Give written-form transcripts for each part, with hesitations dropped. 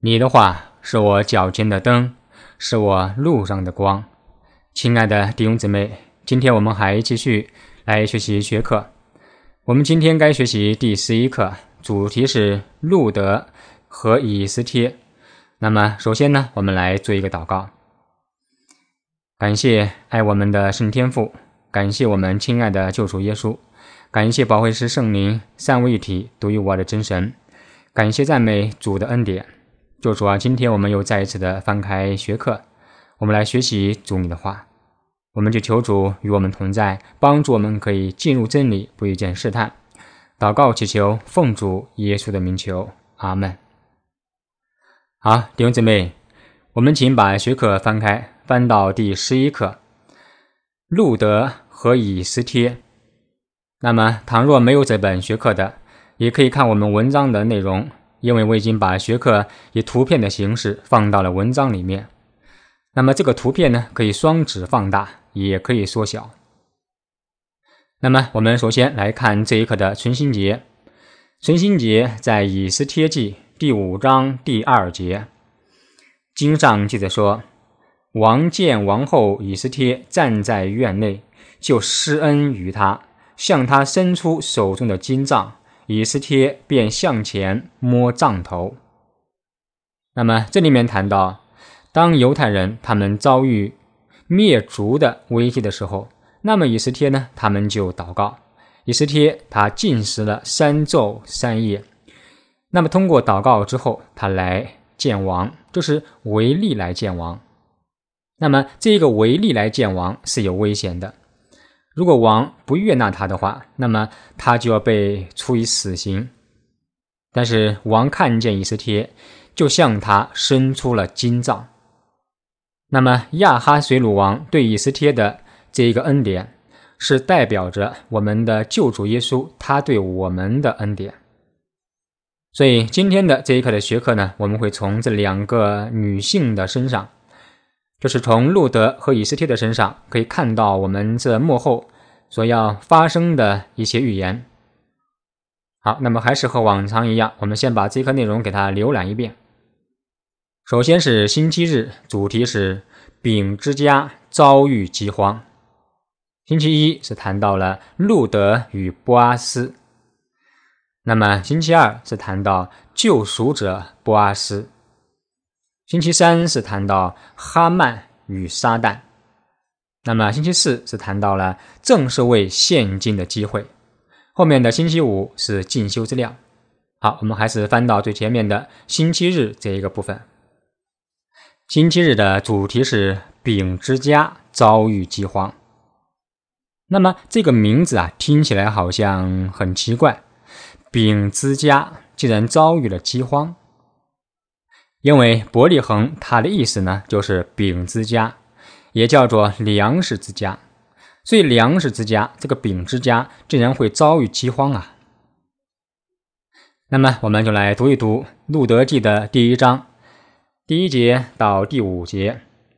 你的话是我脚前的灯，是我路上的光。亲爱的弟兄姊妹，今天我们还继续来学习学课。我们今天该学习第11课，主题是路德和以斯帖。那么首先呢，我们来做一个祷告。感谢爱我们的圣天父，感谢我们亲爱的救主耶稣，感谢保惠师圣灵三位一体独一无二的真神，感谢赞美主的恩典。救主啊，今天我们又再一次的翻开学课，我们来学习主你的话。我们就求主与我们同在，帮助我们可以进入真理，不遇见试探。祷告祈求奉主耶稣的名求，阿们。好，弟兄姊妹，我们请把学课翻开，翻到第11课，路德和以斯帖。那么倘若没有这本学课的，也可以看我们文章的内容，因为我已经把学课以图片的形式放到了文章里面。那么这个图片呢，可以双指放大，也可以缩小。那么我们首先来看这一课的存心节。存心节在以斯帖记第5章第2节。经上记着说，王见王后以斯帖站在院内，就施恩于他，向他伸出手中的金杖，以斯帖便向前摸杖头。那么这里面谈到，当犹太人他们遭遇灭族的危机的时候，那么以斯帖呢，他们就祷告。以斯帖他禁食了3昼3夜，那么通过祷告之后，他来见王，就是违例来见王。那么这个违例来见王是有危险的，如果王不悦纳他的话，那么他就要被处以死刑。但是王看见以斯帖，就向他伸出了金杖。那么亚哈随鲁王对以斯帖的这一个恩典，是代表着我们的救主耶稣他对我们的恩典。所以今天的这一课的学课呢，我们会从这2个女性的身上，就是从路德和以斯帖的身上，可以看到我们这末后所要发生的一些预言。好，那么还是和往常一样，我们先把这一课内容给它浏览一遍。首先是星期日，主题是丙之家遭遇饥荒。星期一是谈到了路德与波阿斯。那么星期二是谈到救赎者波阿斯。星期三是谈到哈曼与撒旦。那么星期四是谈到了正是为现今的机会。后面的星期五是进修之料。好，我们还是翻到最前面的星期日这一个部分。星期日的主题是丙之家遭遇饥荒。那么这个名字啊，听起来好像很奇怪，丙之家竟然遭遇了饥荒。因为伯利恒它的意思呢，就是丙之家，也叫做粮食之家，所以粮食之家这个丙之家竟然会遭遇饥荒啊。那么我们就来读一读路德记的第1章第1节到第5节。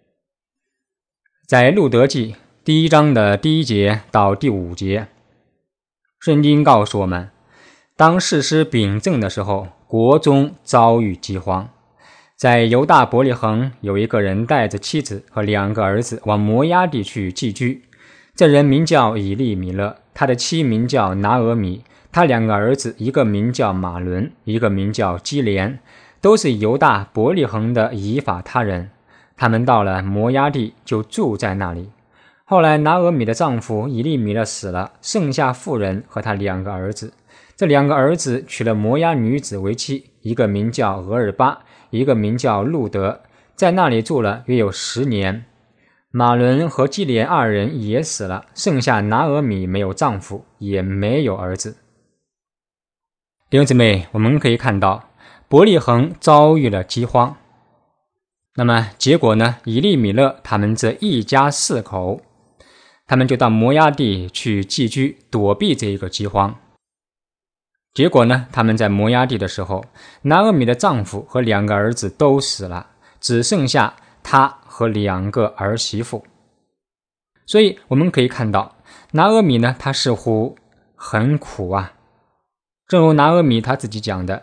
在路德记第1章的第1节到第5节，圣经告诉我们，当士师秉政的时候，国中遭遇饥荒。在犹大伯利恒有一个人带着妻子和2个儿子往摩押地去寄居，这人名叫以利米勒，他的妻名叫拿俄米，他2个儿子，一个名叫马伦，一个名叫基连，都是犹大伯利恒的以法他人。他们到了摩押地，就住在那里。后来拿俄米的丈夫以利米勒死了，剩下妇人和他2个儿子。这2个儿子娶了摩押女子为妻，一个名叫俄尔巴，一个名叫路德，在那里住了约有10年。马伦和基连2人也死了，剩下拿俄米没有丈夫，也没有儿子。弟兄姊妹，我们可以看到伯利恒遭遇了饥荒。那么结果呢，以利米勒他们这一家4口，他们就到摩押地去寄居，躲避这一个饥荒。结果呢，他们在摩押地的时候，拿俄米的丈夫和2个儿子都死了，只剩下他和2个儿媳妇。所以我们可以看到，拿俄米呢，他似乎很苦啊。正如拿俄米他自己讲的，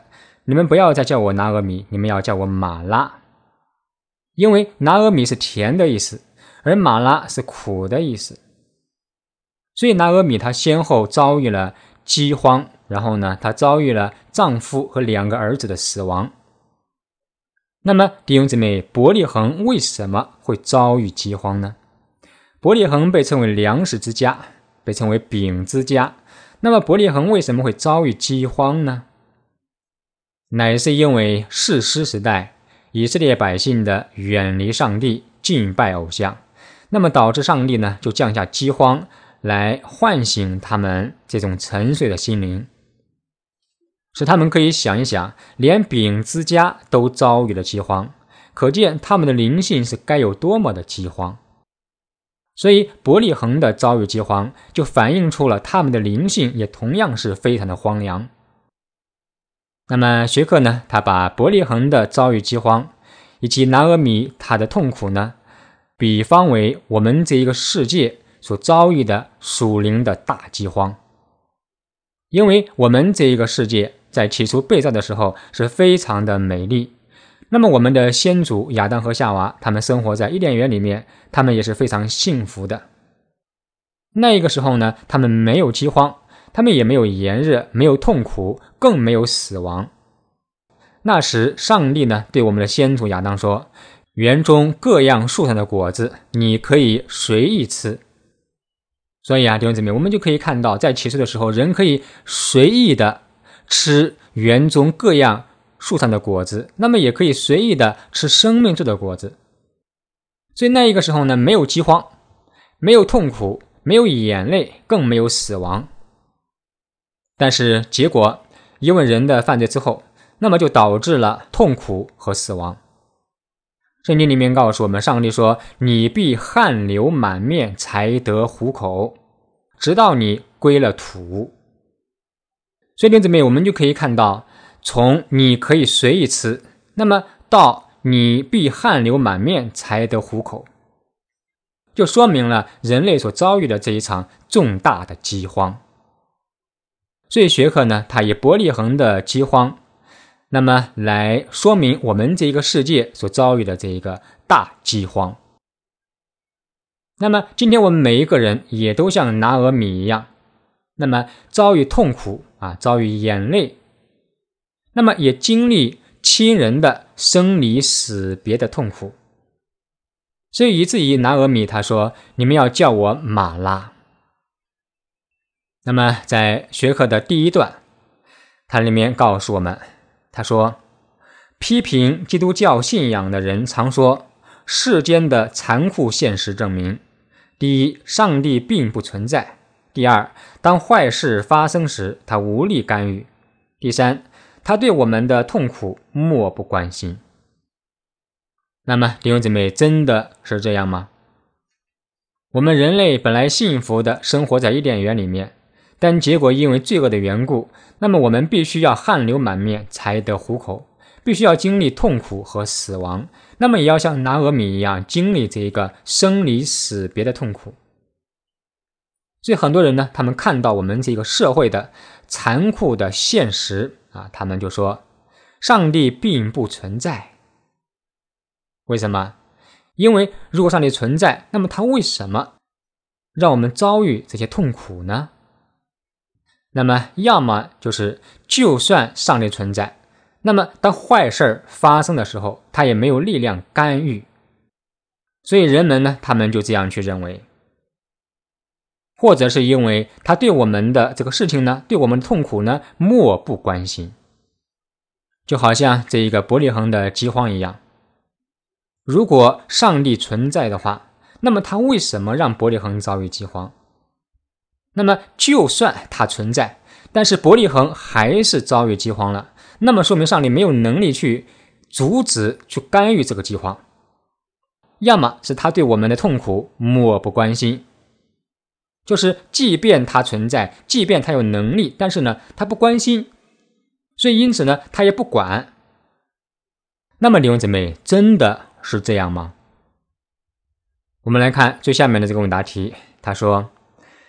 你们不要再叫我拿俄米，你们要叫我玛拉。因为拿俄米是甜的意思，而玛拉是苦的意思。所以拿俄米她先后遭遇了饥荒，然后呢，她遭遇了丈夫和2个儿子的死亡。那么弟兄姊妹，伯利恒为什么会遭遇饥荒呢？伯利恒被称为粮食之家，被称为饼之家。那么伯利恒为什么会遭遇饥荒呢？乃是因为士师时代以色列百姓的远离上帝，敬拜偶像，那么导致上帝呢就降下饥荒来唤醒他们这种沉睡的心灵，使他们可以想一想，连饼之家都遭遇了饥荒，可见他们的灵性是该有多么的饥荒。所以伯利恒的遭遇饥荒，就反映出了他们的灵性也同样是非常的荒凉。那么学克呢，他把伯利恒的遭遇饥荒以及拿俄米他的痛苦呢，比方为我们这一个世界所遭遇的属灵的大饥荒。因为我们这一个世界在起初被造的时候是非常的美丽，那么我们的先祖亚当和夏娃，他们生活在伊甸园里面，他们也是非常幸福的。那个时候呢，他们没有饥荒，他们也没有炎热，没有痛苦，更没有死亡。那时上帝呢对我们的先祖亚当说，园中各样树上的果子你可以随意吃。所以弟兄姊妹，我们就可以看到，在起初的时候，人可以随意的吃园中各样树上的果子，那么也可以随意的吃生命树的果子。所以那一个时候呢，没有饥荒，没有痛苦，没有眼泪，更没有死亡。但是结果因为人的犯罪之后，那么就导致了痛苦和死亡。圣经里面告诉我们，上帝说，你必汗流满面才得糊口，直到你归了土。所以弟兄姊妹，我们就可以看到，从你可以随意吃，那么到你必汗流满面才得糊口，就说明了人类所遭遇的这一场重大的饥荒。所以学科呢，它以伯利恒的饥荒，那么来说明我们这个世界所遭遇的这一个大饥荒。那么今天我们每一个人也都像拿俄米一样，那么遭遇痛苦遭遇眼泪，那么也经历亲人的生离死别的痛苦。所以以至于拿俄米他说，你们要叫我玛拉。那么在学科的第一段，它里面告诉我们，他说，批评基督教信仰的人常说，世间的残酷现实证明，第一，上帝并不存在；第二，当坏事发生时，他无力干预；第三，他对我们的痛苦漠不关心。那么弟兄姊妹，真的是这样吗？我们人类本来幸福的生活在伊甸园里面，但结果因为罪恶的缘故，那么我们必须要汗流满面才得糊口，必须要经历痛苦和死亡，那么也要像拿俄米一样经历这一个生离死别的痛苦。所以很多人呢，他们看到我们这个社会的残酷的现实他们就说，上帝并不存在。为什么？因为如果上帝存在，那么他为什么让我们遭遇这些痛苦呢？那么要么就是就算上帝存在，那么当坏事发生的时候，他也没有力量干预。所以人们呢，他们就这样去认为。或者是因为他对我们的这个事情呢，对我们的痛苦呢，漠不关心。就好像这一个伯利恒的饥荒一样，如果上帝存在的话，那么他为什么让伯利恒遭遇饥荒？那么就算他存在，但是伯利恒还是遭遇饥荒了，那么说明上帝没有能力去阻止、去干预这个饥荒。要么是他对我们的痛苦漠不关心，就是即便他存在，即便他有能力，但是呢，他不关心，所以因此呢，他也不管。那么弟兄姊妹，真的是这样吗？我们来看最下面的这个问答题，他说，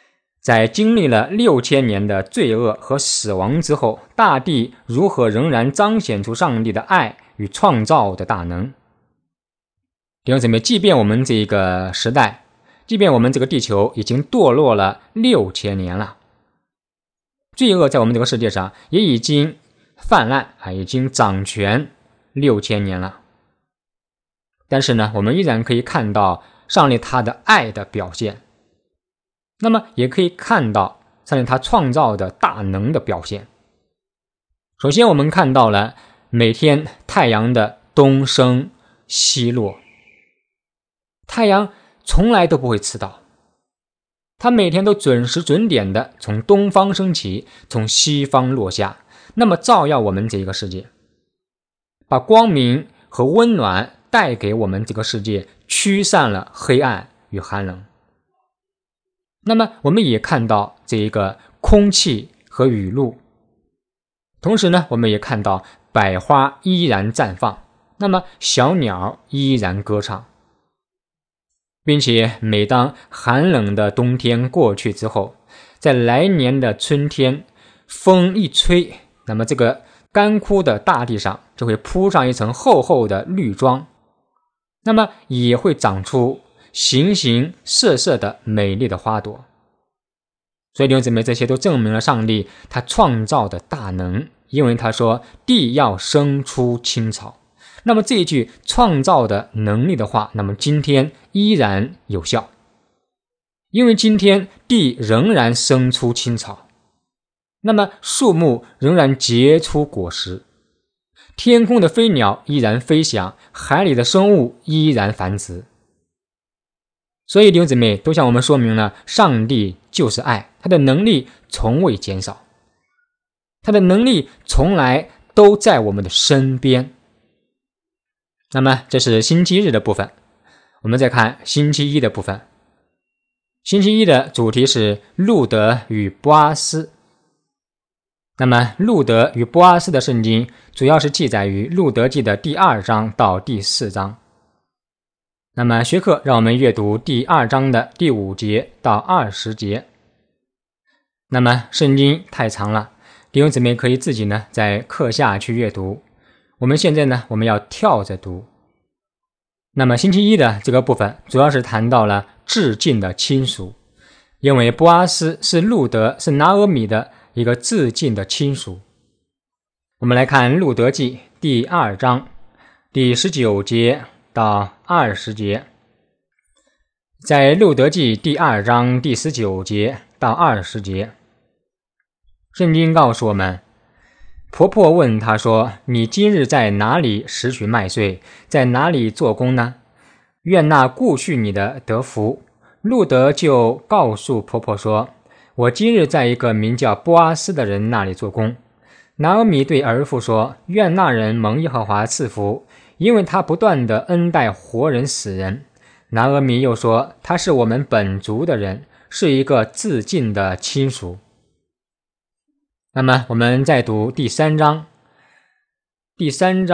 在经历了6000年的罪恶和死亡之后，大地如何仍然彰显出上帝的爱与创造的大能。弟兄姊妹，即便我们这个时代，即便我们这个地球已经堕落了6000年了，罪恶在我们这个世界上也已经泛滥已经掌权6000年了，但是呢，我们依然可以看到上帝他的爱的表现，那么也可以看到上帝他创造的大能的表现。首先我们看到了每天太阳的东升西落，太阳从来都不会迟到，它每天都准时准点的从东方升起，从西方落下，那么照耀我们这个世界，把光明和温暖带给我们这个世界，驱散了黑暗与寒冷。那么我们也看到这一个空气和雨露，同时呢，我们也看到百花依然绽放，那么小鸟依然歌唱，并且每当寒冷的冬天过去之后，在来年的春天，风一吹，那么这个干枯的大地上就会铺上一层厚厚的绿装，那么也会长出形形色色的美丽的花朵。所以弟兄姊妹，这些都证明了上帝他创造的大能，因为他说地要生出青草。那么这一句创造的能力的话，那么今天依然有效，因为今天地仍然生出青草，那么树木仍然结出果实，天空的飞鸟依然飞翔，海里的生物依然繁殖。所以弟兄姊妹，都向我们说明了上帝就是爱，他的能力从未减少，他的能力从来都在我们的身边。那么这是星期日的部分，我们再看星期一的部分。星期一的主题是路德与波阿斯。那么路德与波阿斯的圣经主要是记载于路德记的第2章到第4章。那么学课让我们阅读第2章的第5节到20节。那么圣经太长了，弟兄姊妹可以自己呢在课下去阅读。我们现在呢我们要跳着读。那么星期一的这个部分主要是谈到了至近的亲属，因为波阿斯是路德是拿俄米的一个至近的亲属。我们来看路德记第2章第19节到20节。在路德记第2章第19节到20节，圣经告诉我们，婆婆问他说，你今日在哪里拾取麦穗，在哪里做工呢？愿那顾恤你的得福。路德就告诉婆婆说，我今日在一个名叫波阿斯的人那里做工。拿俄米对儿妇说，愿那人蒙耶和华赐福，因为他不断地恩待活人死人。拿俄米又说，他是我们本族的人，是一个至近的亲属。那么我们再读第3章第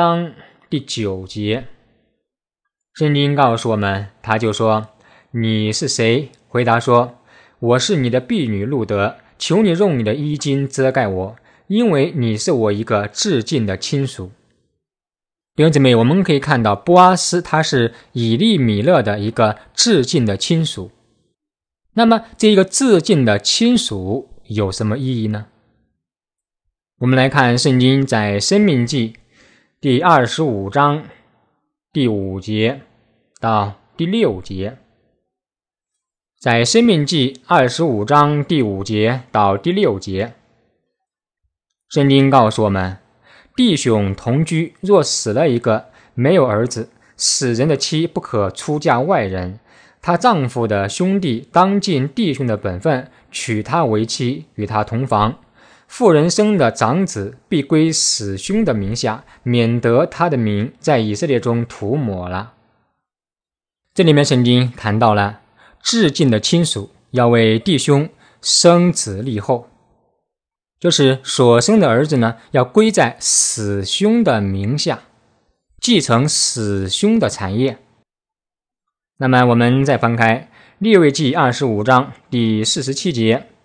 9节，圣经告诉我们，他就说，你是谁？回答说，我是你的婢女路德，求你用你的衣襟遮盖我，因为你是我一个至近的亲属。弟兄姊妹，我们可以看到波阿斯他是以利米勒的一个至近的亲属。那么这一个至近的亲属有什么意义呢？我们来看圣经在申命记第25章第5节到第6节。在申命记25章第5节到第6节，圣经告诉我们，弟兄同居，若死了一个，没有儿子，死人的妻不可出嫁外人，她丈夫的兄弟当尽弟兄的本分，娶她为妻，与她同房。妇人生的长子必归死兄的名下，免得他的名在以色列中涂抹了。这里面圣经谈到了至近的亲属要为弟兄生子立后，就是所生的儿子呢，要归在死兄的名下，继承死兄的产业。那么我们再翻开利未记25章第47节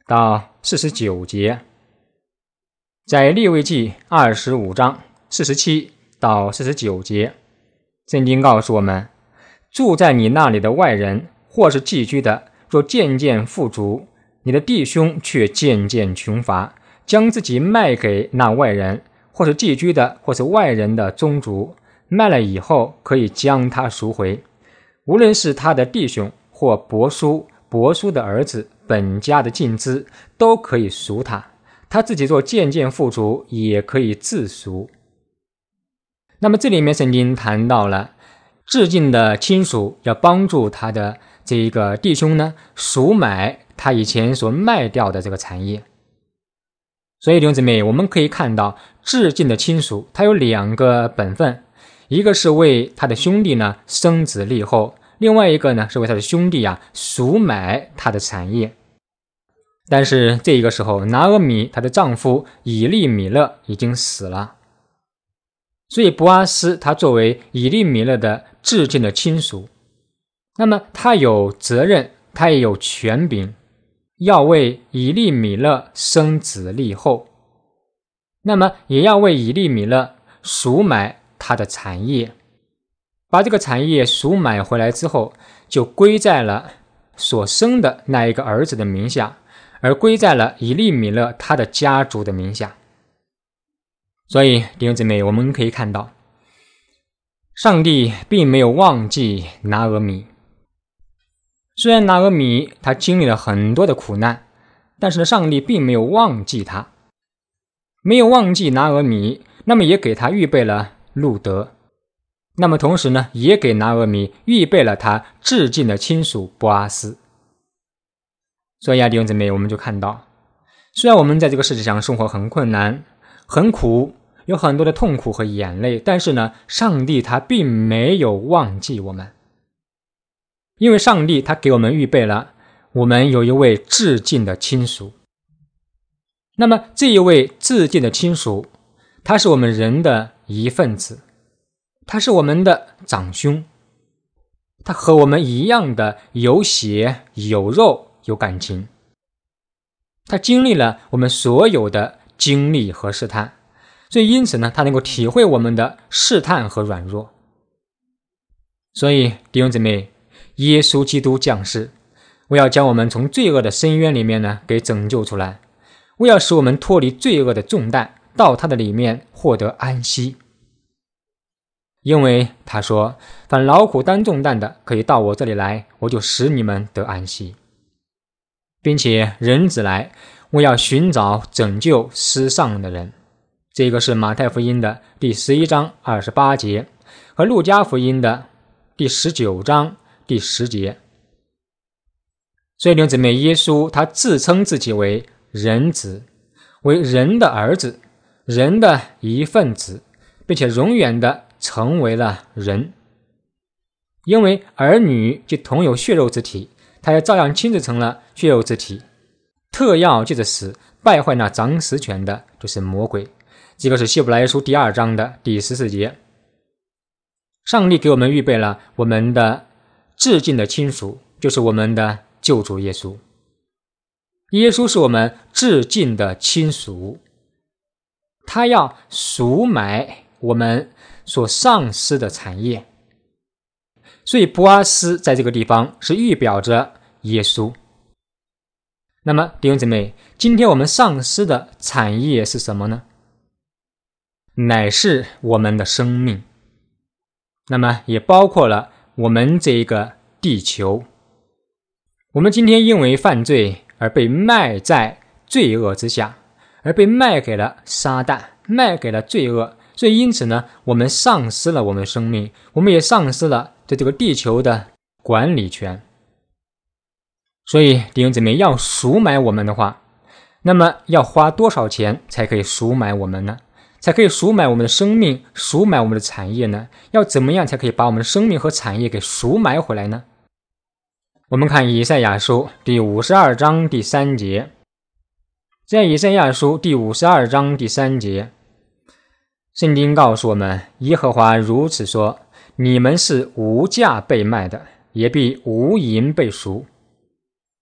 到49节，在利未记25章47到49节，圣经告诉我们，住在你那里的外人或是寄居的，若渐渐富足，你的弟兄却渐渐穷乏，将自己卖给那外人或是寄居的或是外人的宗族，卖了以后可以将他赎回，无论是他的弟兄或伯叔的儿子，本家的尽资都可以赎他，他自己做渐渐富足也可以自赎。那么这里面圣经谈到了至近的亲属要帮助他的这一个弟兄呢，赎买他以前所卖掉的这个产业。所以弟兄姊妹，我们可以看到至近的亲属他有2个本分，一个是为他的兄弟呢生子立后，另外一个呢是为他的兄弟赎买他的产业。但是这个时候，拿俄米她的丈夫以利米勒已经死了，所以波阿斯他作为以利米勒的至近的亲属，那么他有责任，他也有权柄，要为以利米勒生子立后，那么也要为以利米勒赎买他的产业，把这个产业赎买回来之后，就归在了所生的那一个儿子的名下，而归在了以利米勒他的家族的名下。所以弟兄姊妹，我们可以看到上帝并没有忘记拿俄米。虽然拿俄米他经历了很多的苦难，但是呢，上帝并没有忘记他，没有忘记拿俄米，那么也给他预备了路德，那么同时呢，也给拿俄米预备了他至近的亲属波阿斯。所以弟兄姊妹，我们就看到，虽然我们在这个世界上生活很困难很苦，有很多的痛苦和眼泪，但是呢，上帝他并没有忘记我们，因为上帝他给我们预备了我们有一位至近的亲属。那么这一位至近的亲属，他是我们人的一份子，他是我们的长兄，他和我们一样的有血有肉有感情，他经历了我们所有的经历和试探，所以因此呢，他能够体会我们的试探和软弱。所以弟兄姊妹，耶稣基督降世，为要将我们从罪恶的深渊里面呢给拯救出来，为要使我们脱离罪恶的重担，到他的里面获得安息。因为他说，凡劳苦担重担的，可以到我这里来，我就使你们得安息。并且人子来，我要寻找拯救失丧的人。这个是马太福音的第11章28节和路加福音的第19章第10节。所以弟兄姊妹，耶稣他自称自己为人子，为人的儿子，人的一份子，并且永远的成为了人。因为儿女就同有血肉之体，他也照样亲自成了血肉之体，特要借着死败坏那掌死权的，就是魔鬼。这个是希伯来书第2章的第14节。上帝给我们预备了我们的至近的亲属，就是我们的救主耶稣。耶稣是我们至近的亲属，他要赎买我们所丧失的产业。所以波阿斯在这个地方是预表着耶稣。那么弟兄姊妹，今天我们丧失的产业是什么呢？乃是我们的生命，那么也包括了我们这一个地球。我们今天因为犯罪而被卖在罪恶之下，而被卖给了撒旦，卖给了罪恶，所以因此呢，我们丧失了我们的生命，我们也丧失了对这个地球的管理权。所以弟兄姊妹，要赎买我们的话，那么要花多少钱才可以赎买我们呢？才可以赎买我们的生命，赎买我们的产业呢？要怎么样才可以把我们的生命和产业给赎买回来呢？我们看以赛亚书第52章第3节。在以赛亚书第52章第3节，圣经告诉我们，耶和华如此说，你们是无价被卖的，也必无银被赎。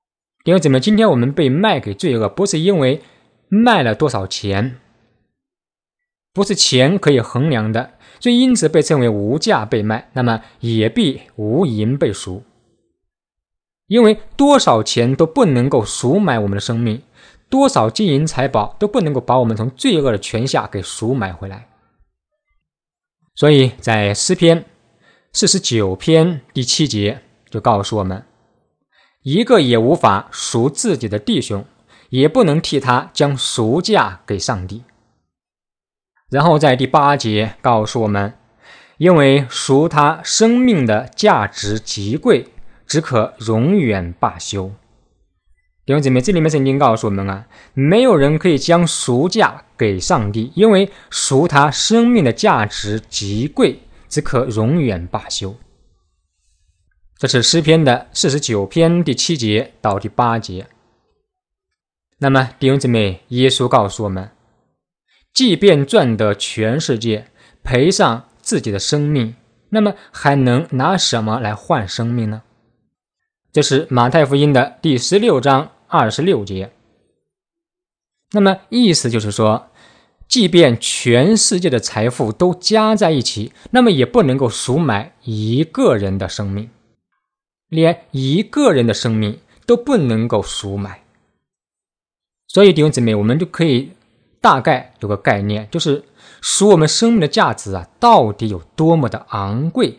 弟兄姊妹，今天我们被卖给罪恶，不是因为卖了多少钱，不是钱可以衡量的，所以因此被称为无价被卖，那么也必无银被赎。因为多少钱都不能够赎买我们的生命，多少金银财宝都不能够把我们从罪恶的权下给赎买回来。所以在诗篇49篇第7节就告诉我们，一个也无法赎自己的弟兄，也不能替他将赎价给上帝。然后在第8节告诉我们，因为赎他生命的价值极贵，只可永远罢休。弟兄姊妹，这里面圣经告诉我们啊，没有人可以将赎价给上帝，因为赎他生命的价值极贵，只可永远罢休。这是诗篇的49篇第7节到第8节。那么弟兄姊妹，耶稣告诉我们，即便赚得全世界，赔上自己的生命，那么还能拿什么来换生命呢？这是马太福音的第16章26节。那么意思就是说，即便全世界的财富都加在一起，那么也不能够赎买一个人的生命，连一个人的生命都不能够赎买。所以弟兄姊妹，我们就可以大概有个概念，就是赎我们生命的价值啊，到底有多么的昂贵。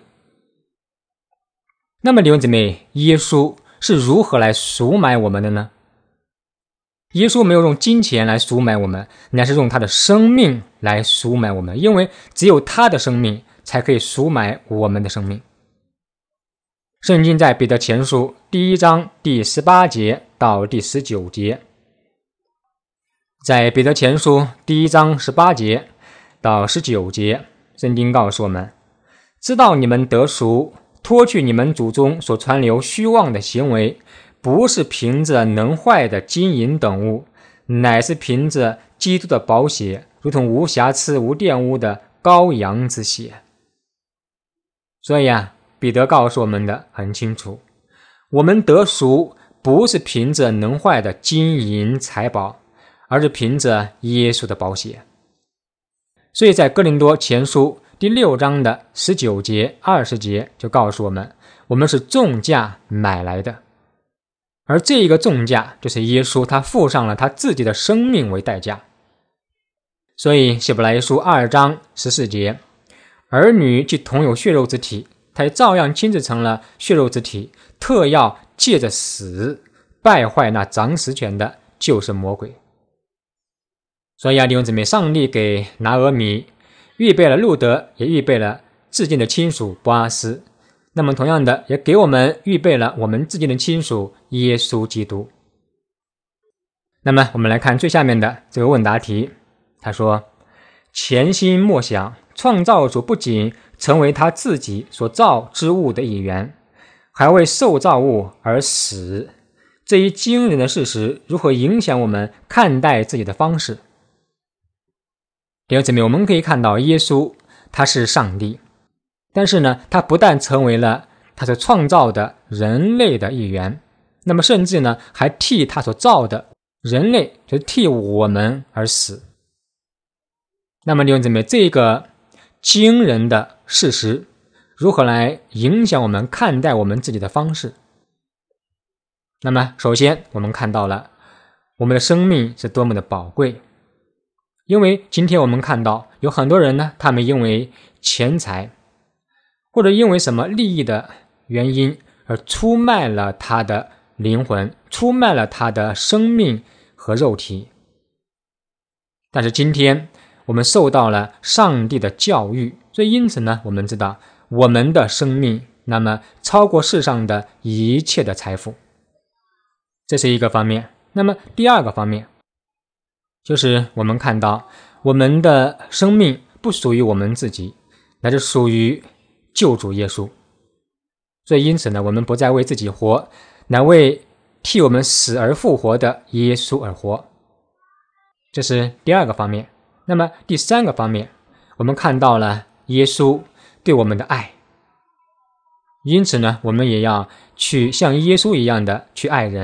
那么弟兄姊妹，耶稣是如何来赎买我们的呢？耶稣没有用金钱来赎买我们，乃是用他的生命来赎买我们，因为只有他的生命才可以赎买我们的生命。圣经在彼得前书第1章第18节到第19节，在彼得前书第1章18节到19节，圣经告诉我们，知道你们得赎，脱去你们祖宗所传流虚妄的行为，不是凭着能坏的金银等物，乃是凭着基督的宝血，如同无瑕疵无玷污的羔羊之血。所以啊，彼得告诉我们的很清楚，我们得赎不是凭着能坏的金银财宝，而是凭着耶稣的宝血。所以在哥林多前书第6章的19节20节就告诉我们，我们是重价买来的，而这一个重价就是耶稣他付上了他自己的生命为代价。所以希伯来书2章14节，儿女既同有血肉之体，他也照样亲自成了血肉之体，特要借着死败坏那掌死权的，就是魔鬼。所以弟兄姊妹，上帝给拿俄米预备了路德，也预备了至近的亲属波阿斯，那么同样的也给我们预备了我们至近的亲属耶稣基督。那么我们来看最下面的这个问答题，他说，潜心默想，创造主不仅成为他自己所造之物的一员，还为受造物而死，这一惊人的事实如何影响我们看待自己的方式？弟兄姊妹，我们可以看到耶稣他是上帝，但是呢，他不但成为了他所创造的人类的一员，那么甚至呢，还替他所造的人类，就是替我们而死。那么弟兄姊妹，这个惊人的事实如何来影响我们看待我们自己的方式？那么首先我们看到了我们的生命是多么的宝贵，因为今天我们看到有很多人呢，他们因为钱财或者因为什么利益的原因而出卖了他的灵魂，出卖了他的生命和肉体。但是今天我们受到了上帝的教育，所以因此呢，我们知道我们的生命那么超过世上的一切的财富，这是一个方面。那么第二个方面就是我们看到我们的生命不属于我们自己，乃是属于救主耶稣。所以因此呢，我们不再为自己活，乃为替我们死而复活的耶稣而活。这是第二个方面。那么第三个方面，我们看到了耶稣对我们的爱，因此呢，我们也要去像耶稣一样的去爱人。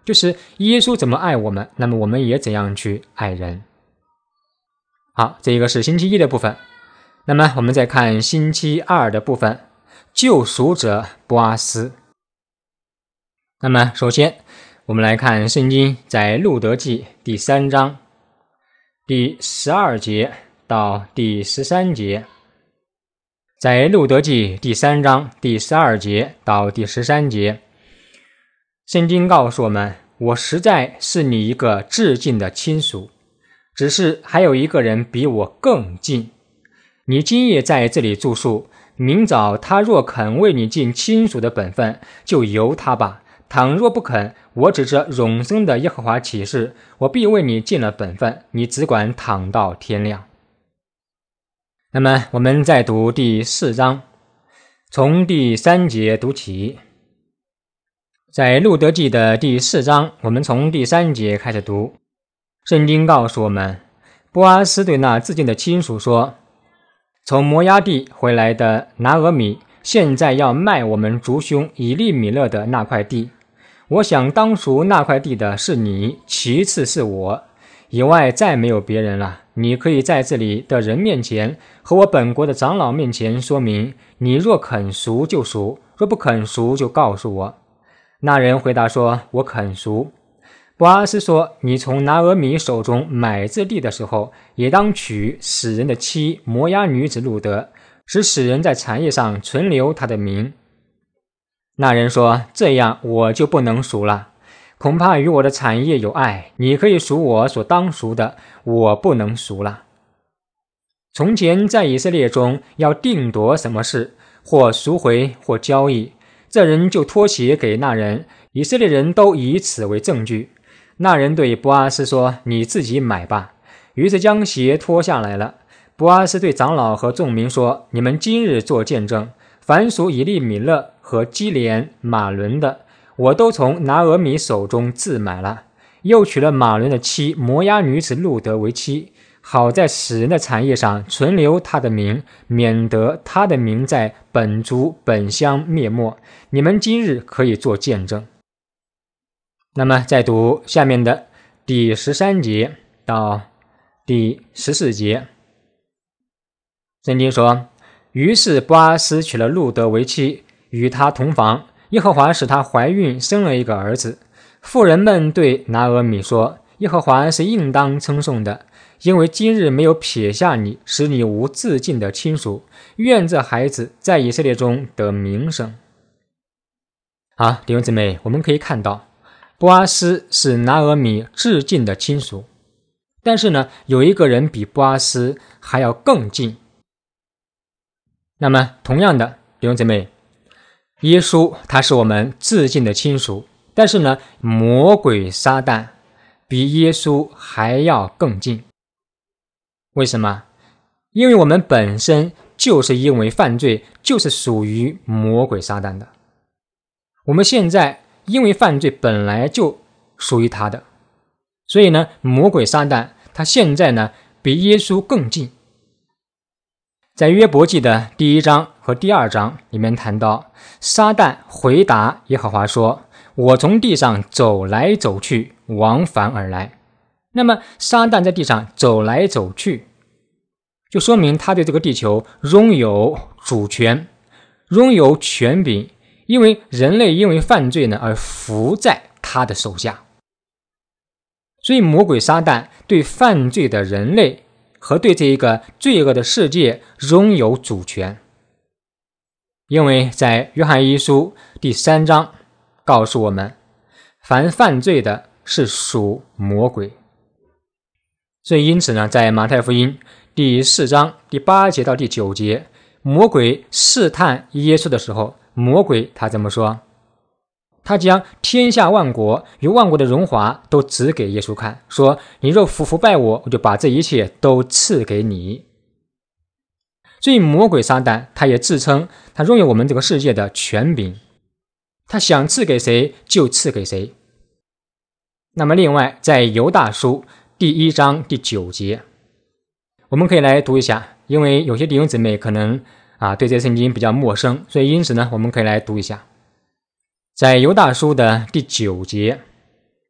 就是耶稣怎么爱我们，那么我们也怎样去爱人。好，这一个是星期一的部分。那么我们再看星期二的部分，救赎者波阿斯。那么首先我们来看圣经在路得记第3章第12节到第13节。在路得记第3章第12节到第13节，圣经告诉我们，我实在是你一个至近的亲属，只是还有一个人比我更近。你今夜在这里住宿，明早他若肯为你尽亲属的本分，就由他吧。倘若不肯，我指着永生的耶和华起誓，我必为你尽了本分，你只管躺到天亮。那么我们再读第4章，从第3节读起。在路得记的第4章，我们从第3节开始读。圣经告诉我们，波阿斯对那自近的亲属说，从摩押地回来的拿俄米现在要卖我们族兄以利米勒的那块地。我想当赎那块地的是你，其次是我，以外再没有别人了。你可以在这里的人面前和我本国的长老面前说明，你若肯赎就赎，若不肯赎就告诉我。那人回答说，我肯赎。波阿斯说，你从拿俄米手中买这地的时候，也当娶死人的妻摩押女子路得，使死人在产业上存留他的名。那人说，这样我就不能赎了，恐怕与我的产业有碍，你可以赎我所当赎的，我不能赎了。从前在以色列中要定夺什么事，或赎回或交易，这人就托鞋给那人，以色列人都以此为证据。那人对波阿斯说，你自己买吧。于是将鞋脱下来了。波阿斯对长老和众民说，你们今日做见证，凡属以利米勒和基连、马伦的，我都从拿俄米手中自买了，又娶了马伦的妻摩押女子路得为妻，好在死人的产业上存留他的名，免得他的名在本族本乡灭没。你们今日可以做见证。那么再读下面的第13节到第14节。圣经说，于是波阿斯娶了路得为妻，与他同房，耶和华使她怀孕，生了一个儿子。妇人们对拿俄米说，耶和华是应当称颂的，因为今日没有撇下你，使你无自尽的亲属，愿这孩子在以色列中得名声。好，弟兄姊妹，我们可以看到波阿斯是拿俄米至近的亲属，但是呢，有一个人比波阿斯还要更近。那么同样的，弟兄姊妹，耶稣他是我们至近的亲属，但是呢，魔鬼撒旦比耶稣还要更近。为什么？因为我们本身就是因为犯罪，就是属于魔鬼撒旦的。我们现在因为犯罪本来就属于他的，所以呢，魔鬼撒旦他现在呢比耶稣更近。在约伯记的第1章和第2章里面谈到，撒旦回答耶和华说，我从地上走来走去，往返而来。那么撒旦在地上走来走去，就说明他对这个地球拥有主权，拥有权柄，因为人类因为犯罪呢而服在他的手下。所以魔鬼撒旦对犯罪的人类和对这一个罪恶的世界拥有主权。因为在约翰一书第3章告诉我们，凡犯罪的是属魔鬼。所以因此呢，在马太福音第4章第8节到第9节，魔鬼试探耶稣的时候，魔鬼他怎么说？他将天下万国与万国的荣华都指给耶稣看，说，你若服拜我，我就把这一切都赐给你。所以魔鬼撒旦他也自称他拥有我们这个世界的权柄，他想赐给谁就赐给谁。那么另外在犹大书第1章第9节，我们可以来读一下，因为有些弟兄姊妹可能对这圣经比较陌生，所以因此呢，我们可以来读一下。在犹大书的第9节，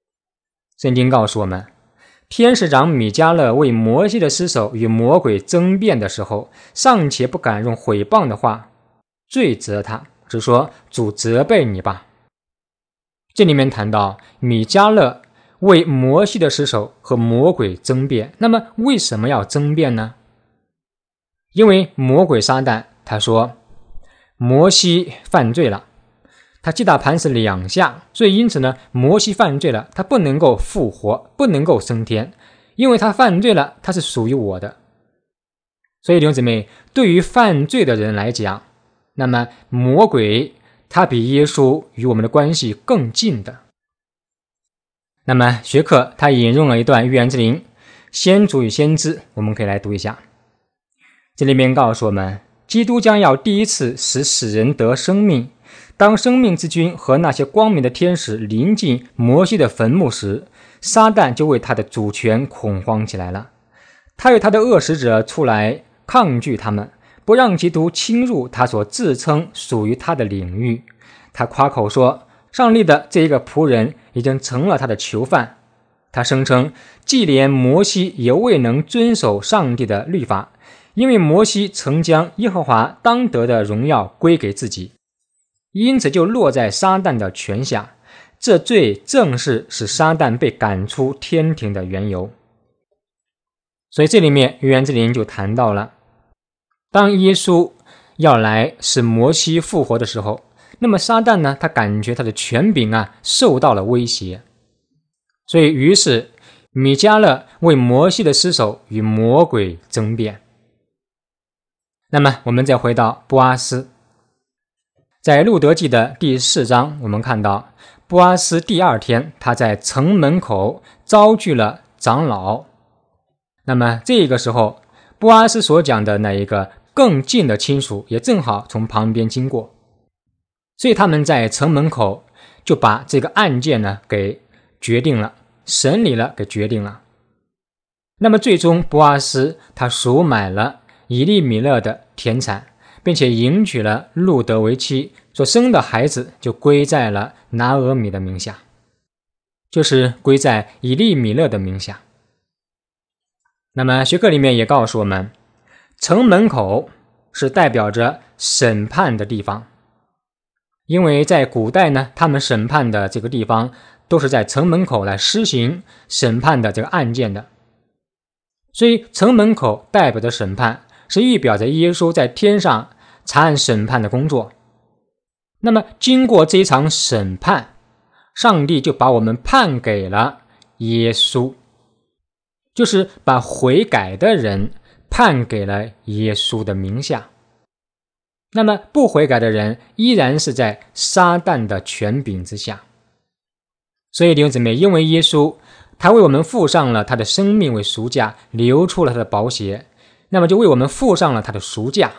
圣经告诉我们，天使长米迦勒为摩西的尸首与魔鬼争辩的时候，尚且不敢用毁谤的话罪责他，只说主责备你吧。这里面谈到米迦勒为摩西的尸首和魔鬼争辩，那么为什么要争辩呢？因为魔鬼撒旦他说摩西犯罪了，他击打磐石2下，所以因此呢，摩西犯罪了，他不能够复活，不能够升天，因为他犯罪了，他是属于我的。所以弟兄姊妹，对于犯罪的人来讲，那么魔鬼他比耶稣与我们的关系更近的。那么学课他引用了一段预言之灵先祖与先知，我们可以来读一下。这里面告诉我们，基督将要第一次使死人得生命。当生命之君和那些光明的天使临近摩西的坟墓时，撒旦就为他的主权恐慌起来了。他与他的恶使者出来抗拒他们，不让基督侵入他所自称属于他的领域。他夸口说，上帝的这一个仆人已经成了他的囚犯。他声称，既连摩西也未能遵守上帝的律法，因为摩西曾将耶和华当得的荣耀归给自己，因此就落在撒旦的权下。这罪正是使撒旦被赶出天庭的缘由。所以这里面预言之灵就谈到了，当耶稣要来使摩西复活的时候，那么撒旦呢，他感觉他的权柄受到了威胁。所以于是米迦勒为摩西的尸首与魔鬼争辩。那么我们再回到波阿斯，在路德记的第4章，我们看到波阿斯第2天他在城门口招聚了长老。那么这个时候波阿斯所讲的那一个更近的亲属也正好从旁边经过，所以他们在城门口就把这个案件呢给决定了，审理了，给决定了。那么最终波阿斯他赎买了以利米勒的田产，并且迎娶了路德为妻，所生的孩子就归在了拿俄米的名下，就是归在以利米勒的名下。那么学课里面也告诉我们，城门口是代表着审判的地方，因为在古代呢，他们审判的这个地方都是在城门口来施行审判的这个案件的，所以城门口代表着审判，是预表着耶稣在天上查案审判的工作。那么经过这一场审判，上帝就把我们判给了耶稣，就是把悔改的人判给了耶稣的名下。那么不悔改的人依然是在撒旦的权柄之下。所以弟兄姊妹，因为耶稣他为我们付上了他的生命为赎价，流出了他的宝血，那么就为我们付上了他的赎价。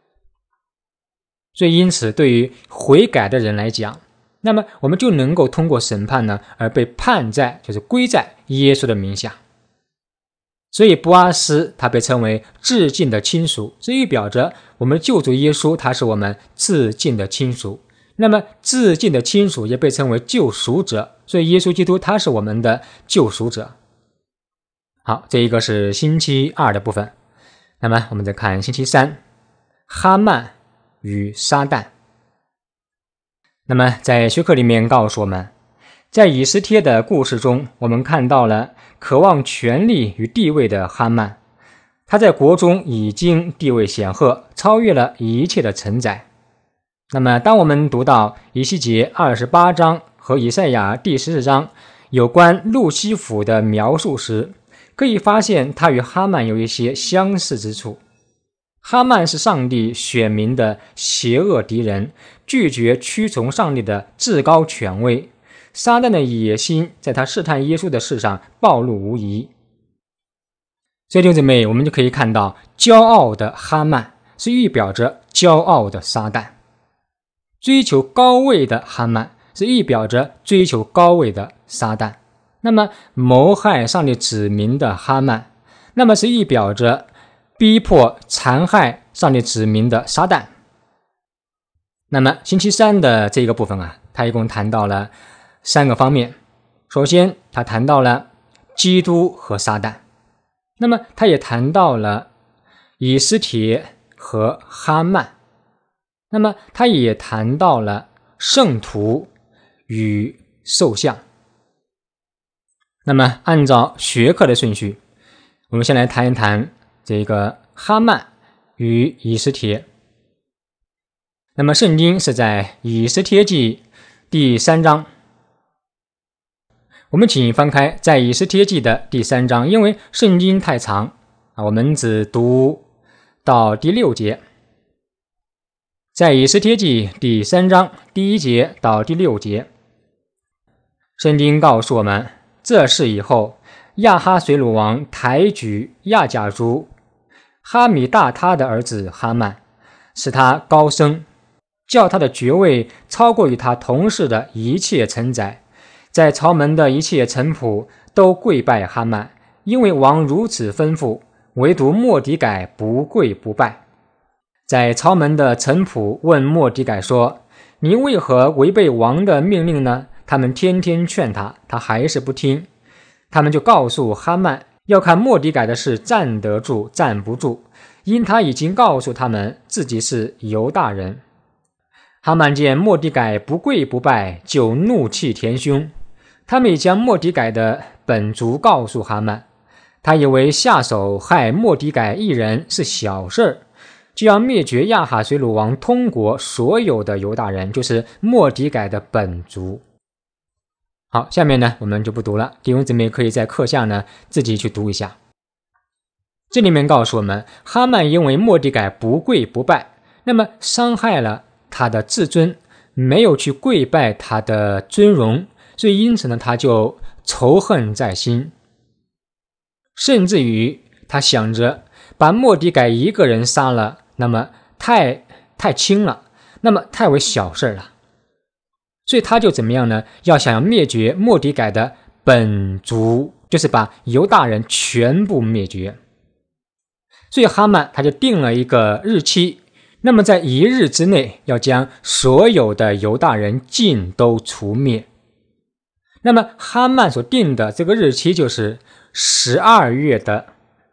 所以因此对于悔改的人来讲，那么我们就能够通过审判呢而被判在，就是归在耶稣的名下。所以波阿斯他被称为至近的亲属，这预表着我们的救主耶稣他是我们至近的亲属。那么至近的亲属也被称为救赎者，所以耶稣基督他是我们的救赎者。好，这一个是星期2的部分。那么我们再看星期3，哈曼与撒旦。那么在学课里面告诉我们，在以斯帖的故事中，我们看到了渴望权力与地位的哈曼，他在国中已经地位显赫，超越了一切的承载。那么当我们读到以西结28章和以赛亚第14章有关路西弗的描述时，可以发现他与哈曼有一些相似之处。哈曼是上帝选民的邪恶敌人，拒绝屈从上帝的至高权威。撒旦的野心在他试探耶稣的事上暴露无遗。所以弟兄姊妹，我们就可以看到骄傲的哈曼是预表着骄傲的撒旦，追求高位的哈曼是预表着追求高位的撒旦。那么谋害上帝子民的哈曼，那么是预表着逼迫残害上帝子民的撒旦。那么星期3的这个部分它一共谈到了3个方面。 首先他谈到了基督和撒旦，那么他也谈到了以斯帖和哈曼，那么他也谈到了圣徒与兽像。那么按照学科的顺序，我们先来谈一谈这个哈曼与以斯帖。那么圣经是在以斯帖记第3章，我们请翻开在以斯帖记的第3章，因为圣经太长我们只读到第6节。在以斯帖记第3章第1节到第6节，圣经告诉我们，这事以后，亚哈随鲁王抬举亚甲族哈米大他的儿子哈曼，使他高升，叫他的爵位超过于他同事的一切臣宰，在朝门的一切臣仆都跪拜哈曼，因为王如此吩咐，唯独末底改不跪不拜。在朝门的臣仆问末底改说，你为何违背王的命令呢？他们天天劝他，他还是不听。他们就告诉哈曼，要看末底改的事站得住站不住，因他已经告诉他们自己是犹大人。哈曼见末底改不跪不拜，就怒气填胸。他们也将末底改的本族告诉哈曼，他以为下手害末底改一人是小事，就要灭绝亚哈随鲁王通国所有的犹大人，就是末底改的本族。好，下面呢我们就不读了，弟兄姊妹可以在课下呢自己去读一下。这里面告诉我们，哈曼因为末底改不跪不拜，那么伤害了他的自尊，没有去跪拜他的尊荣，所以因此呢他就仇恨在心，甚至于他想着把末底改一个人杀了，那么太轻了，那么太为小事了，所以他就怎么样呢？想要灭绝末底改的本族，就是把犹大人全部灭绝。所以哈曼他就定了一个日期，那么在1日之内要将所有的犹大人尽都除灭。那么哈曼所定的这个日期就是12月的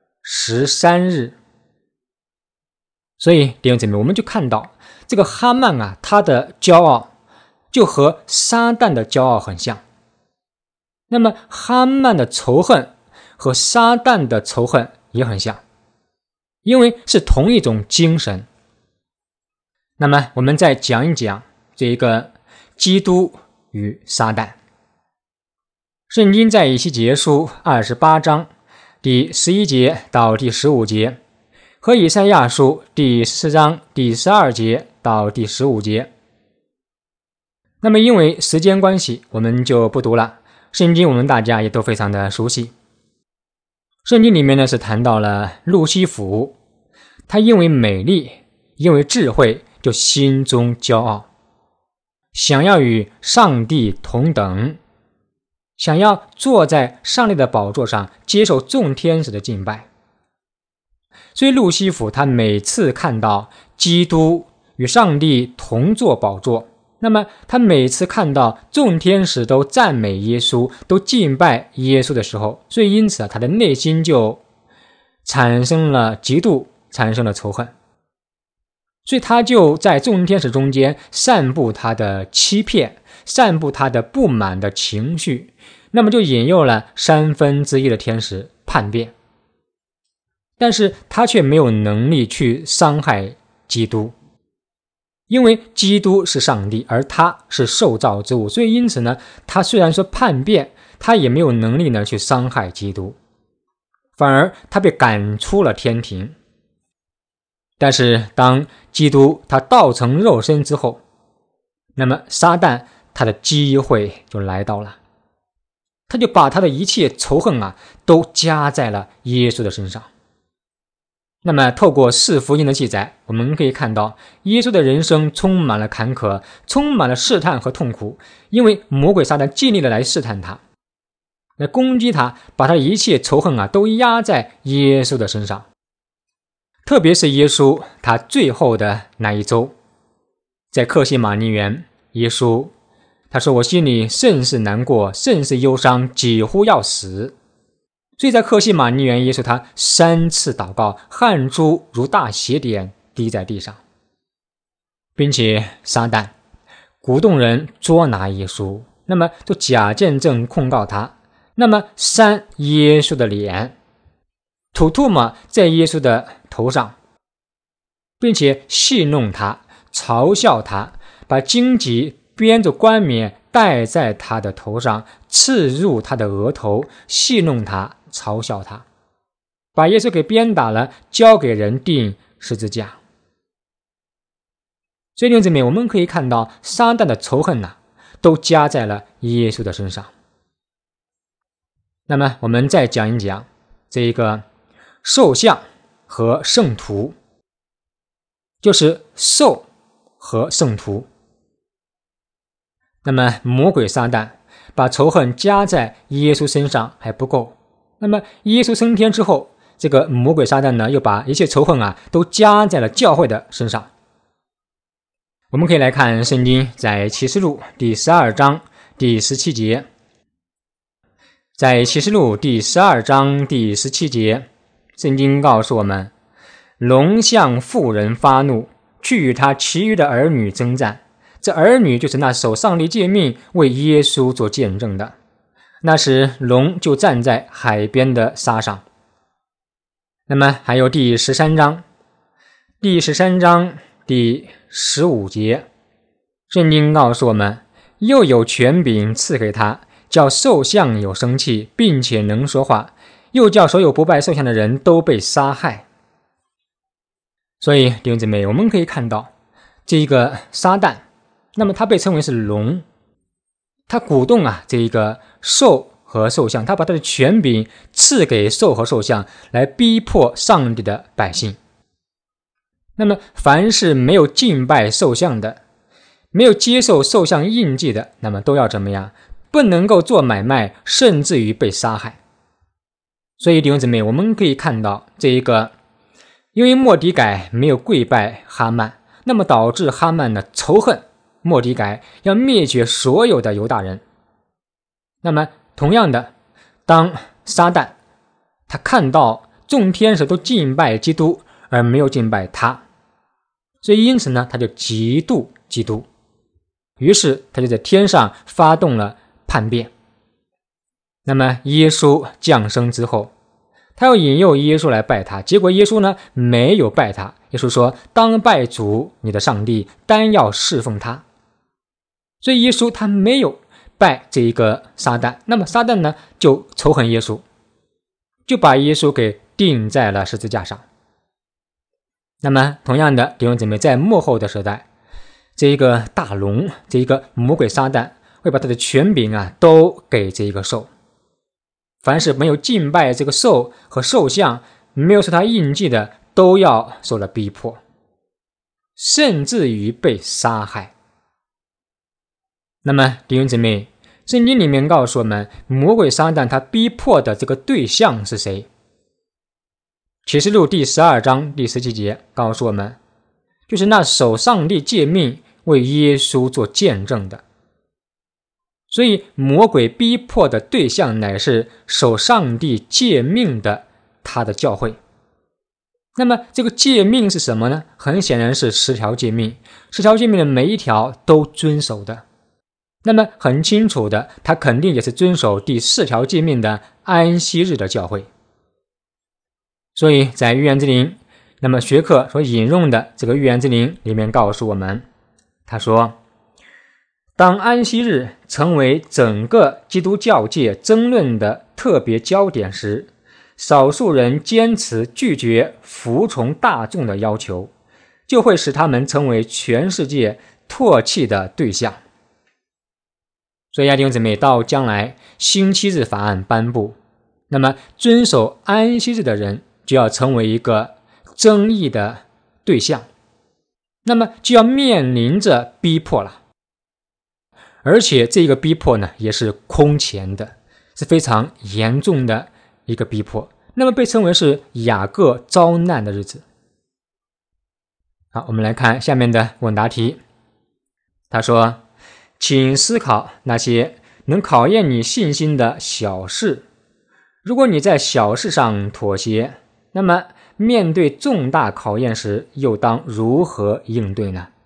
13日。所以弟兄姊妹，我们就看到这个哈曼他的骄傲就和撒旦的骄傲很像。那么哈曼的仇恨和撒旦的仇恨也很像，因为是同一种精神。那么我们再讲一讲这一个基督与撒旦。圣经在以西结书28章第11节到第15节，和以赛亚书第4章第12节到第15节。那么因为时间关系，我们就不读了。圣经我们大家也都非常的熟悉。圣经里面呢是谈到了路西弗，他因为美丽，因为智慧，就心中骄傲，想要与上帝同等，想要坐在上帝的宝座上，接受众天使的敬拜。所以路西弗他每次看到基督与上帝同坐宝座，那么他每次看到众天使都赞美耶稣，都敬拜耶稣的时候，所以因此他的内心就产生了嫉妒，产生了仇恨。所以他就在众天使中间散布他的欺骗，散布他的不满的情绪，那么就引诱了1/3的天使叛变。但是他却没有能力去伤害基督，因为基督是上帝，而他是受造之物，所以因此呢，他虽然说叛变，他也没有能力呢去伤害基督，反而他被赶出了天庭。但是当基督他道成肉身之后，那么撒旦他的机会就来到了，他就把他的一切仇恨都加在了耶稣的身上。那么透过4福音的记载，我们可以看到耶稣的人生充满了坎坷，充满了试探和痛苦，因为魔鬼撒旦尽力的来试探他，来攻击他，把他的一切仇恨都压在耶稣的身上。特别是耶稣他最后的那一周，在客西马尼园，耶稣他说我心里甚是难过，甚是忧伤，几乎要死。所以在客西马尼园，耶稣他3次祷告，汗珠如大血点滴在地上，并且撒旦鼓动人捉拿耶稣，那么就假见证控告他，那么扇耶稣的脸，吐唾沫在耶稣的头上，并且戏弄他，嘲笑他，把荆棘编着冠冕戴在他的头上，刺入他的额头，戏弄他，嘲笑他，把耶稣给鞭打了，交给人钉十字架。所以弟兄姊妹，我们可以看到撒旦的仇恨都加在了耶稣的身上。那么我们再讲一讲这一个兽像和圣徒，就是兽和圣徒。那么魔鬼撒旦把仇恨加在耶稣身上还不够，那么耶稣升天之后，这个魔鬼撒旦呢，又把一切仇恨都加在了教会的身上。我们可以来看圣经在启示录第12章第17节，在启示录第12章第17节，圣经告诉我们，龙向妇人发怒，去与他其余的儿女征战。这儿女就是那守上帝诫命为耶稣做见证的。那时龙就站在海边的沙上。那么还有第13章第15节，圣经告诉我们，又有权柄赐给他，叫兽像有生气，并且能说话，又叫所有不拜兽像的人都被杀害。所以弟兄姊妹，我们可以看到这一个撒旦，那么他被称为是龙，他鼓动这一个兽和兽像，他把他的权柄赐给兽和兽像，来逼迫上帝的百姓。那么凡是没有敬拜兽像的，没有接受兽像印记的，那么都要怎么样？不能够做买卖，甚至于被杀害。所以弟兄姊妹，我们可以看到这一个，因为末底改没有跪拜哈曼，那么导致哈曼的仇恨末底改，要灭绝所有的犹大人。那么同样的，当撒旦他看到众天使都敬拜基督而没有敬拜他，所以因此呢，他就嫉妒基督，于是他就在天上发动了叛变。那么耶稣降生之后，他要引诱耶稣来拜他，结果耶稣呢没有拜他。耶稣说，当拜主你的上帝，单要侍奉他。所以耶稣他没有拜这一个撒旦，那么撒旦呢就仇恨耶稣，就把耶稣给钉在了十字架上。那么同样的弟兄姊妹，在末后的时代，这一个大龙，这一个魔鬼撒旦会把他的权柄都给这一个兽，凡是没有敬拜这个兽和兽像，没有受他印记的，都要受了逼迫，甚至于被杀害。那么弟兄姊妹，圣经里面告诉我们，魔鬼撒旦他逼迫的这个对象是谁？启示录第12章第17节告诉我们，就是那守上帝诫命为耶稣做见证的。所以魔鬼逼迫的对象乃是守上帝诫命的他的教会。那么这个诫命是什么呢？很显然是10条诫命，10条诫命的每一条都遵守的。那么很清楚的，他肯定也是遵守第4条诫命的安息日的教会。所以在预言之灵，那么学科所引用的这个预言之灵里面告诉我们，他说，当安息日成为整个基督教界争论的特别焦点时，少数人坚持拒绝服从大众的要求，就会使他们成为全世界唾弃的对象。所以弟兄姊妹，到将来星期日法案颁布，那么遵守安息日的人就要成为一个争议的对象，那么就要面临着逼迫了。而且这个逼迫呢，也是空前的，是非常严重的一个逼迫，那么被称为是雅各遭难的日子。好，我们来看下面的问答题。他说， 请思考那些能考验你信心的小事。如果你在小事上妥协，那么面对重大考验时又当如何应对呢？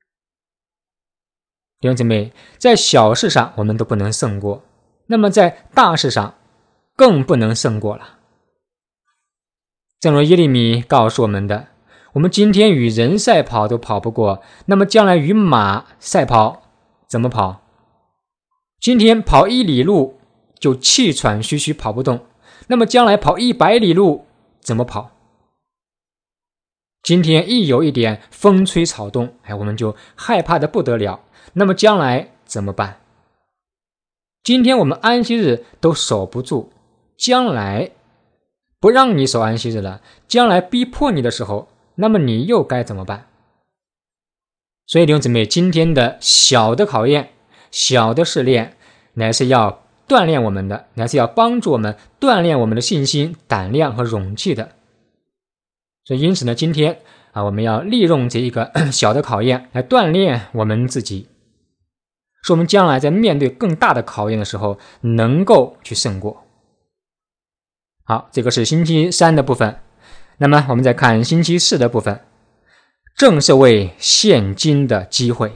弟兄姊妹，在小事上我们都不能胜过，那么在大事上更不能胜过了。正如耶利米告诉我们的，我们今天与人赛跑都跑不过，那么将来与马赛跑怎么跑？今天跑1里路就气喘吁吁跑不动，那么将来跑100里路怎么跑？今天一有一点风吹草动，我们就害怕的不得了，那么将来怎么办？今天我们安息日都守不住，将来不让你守安息日了，将来逼迫你的时候，那么你又该怎么办？所以弟兄姊妹，今天的小的考验，小的试炼，乃是要锻炼我们的，乃是要帮助我们锻炼我们的信心、胆量和勇气的。所以因此呢，今天我们要利用这一个小的考验来锻炼我们自己，使我们将来在面对更大的考验的时候能够去胜过。好，这个是星期3的部分。那么我们再看星期4的部分，正是为现今的机会。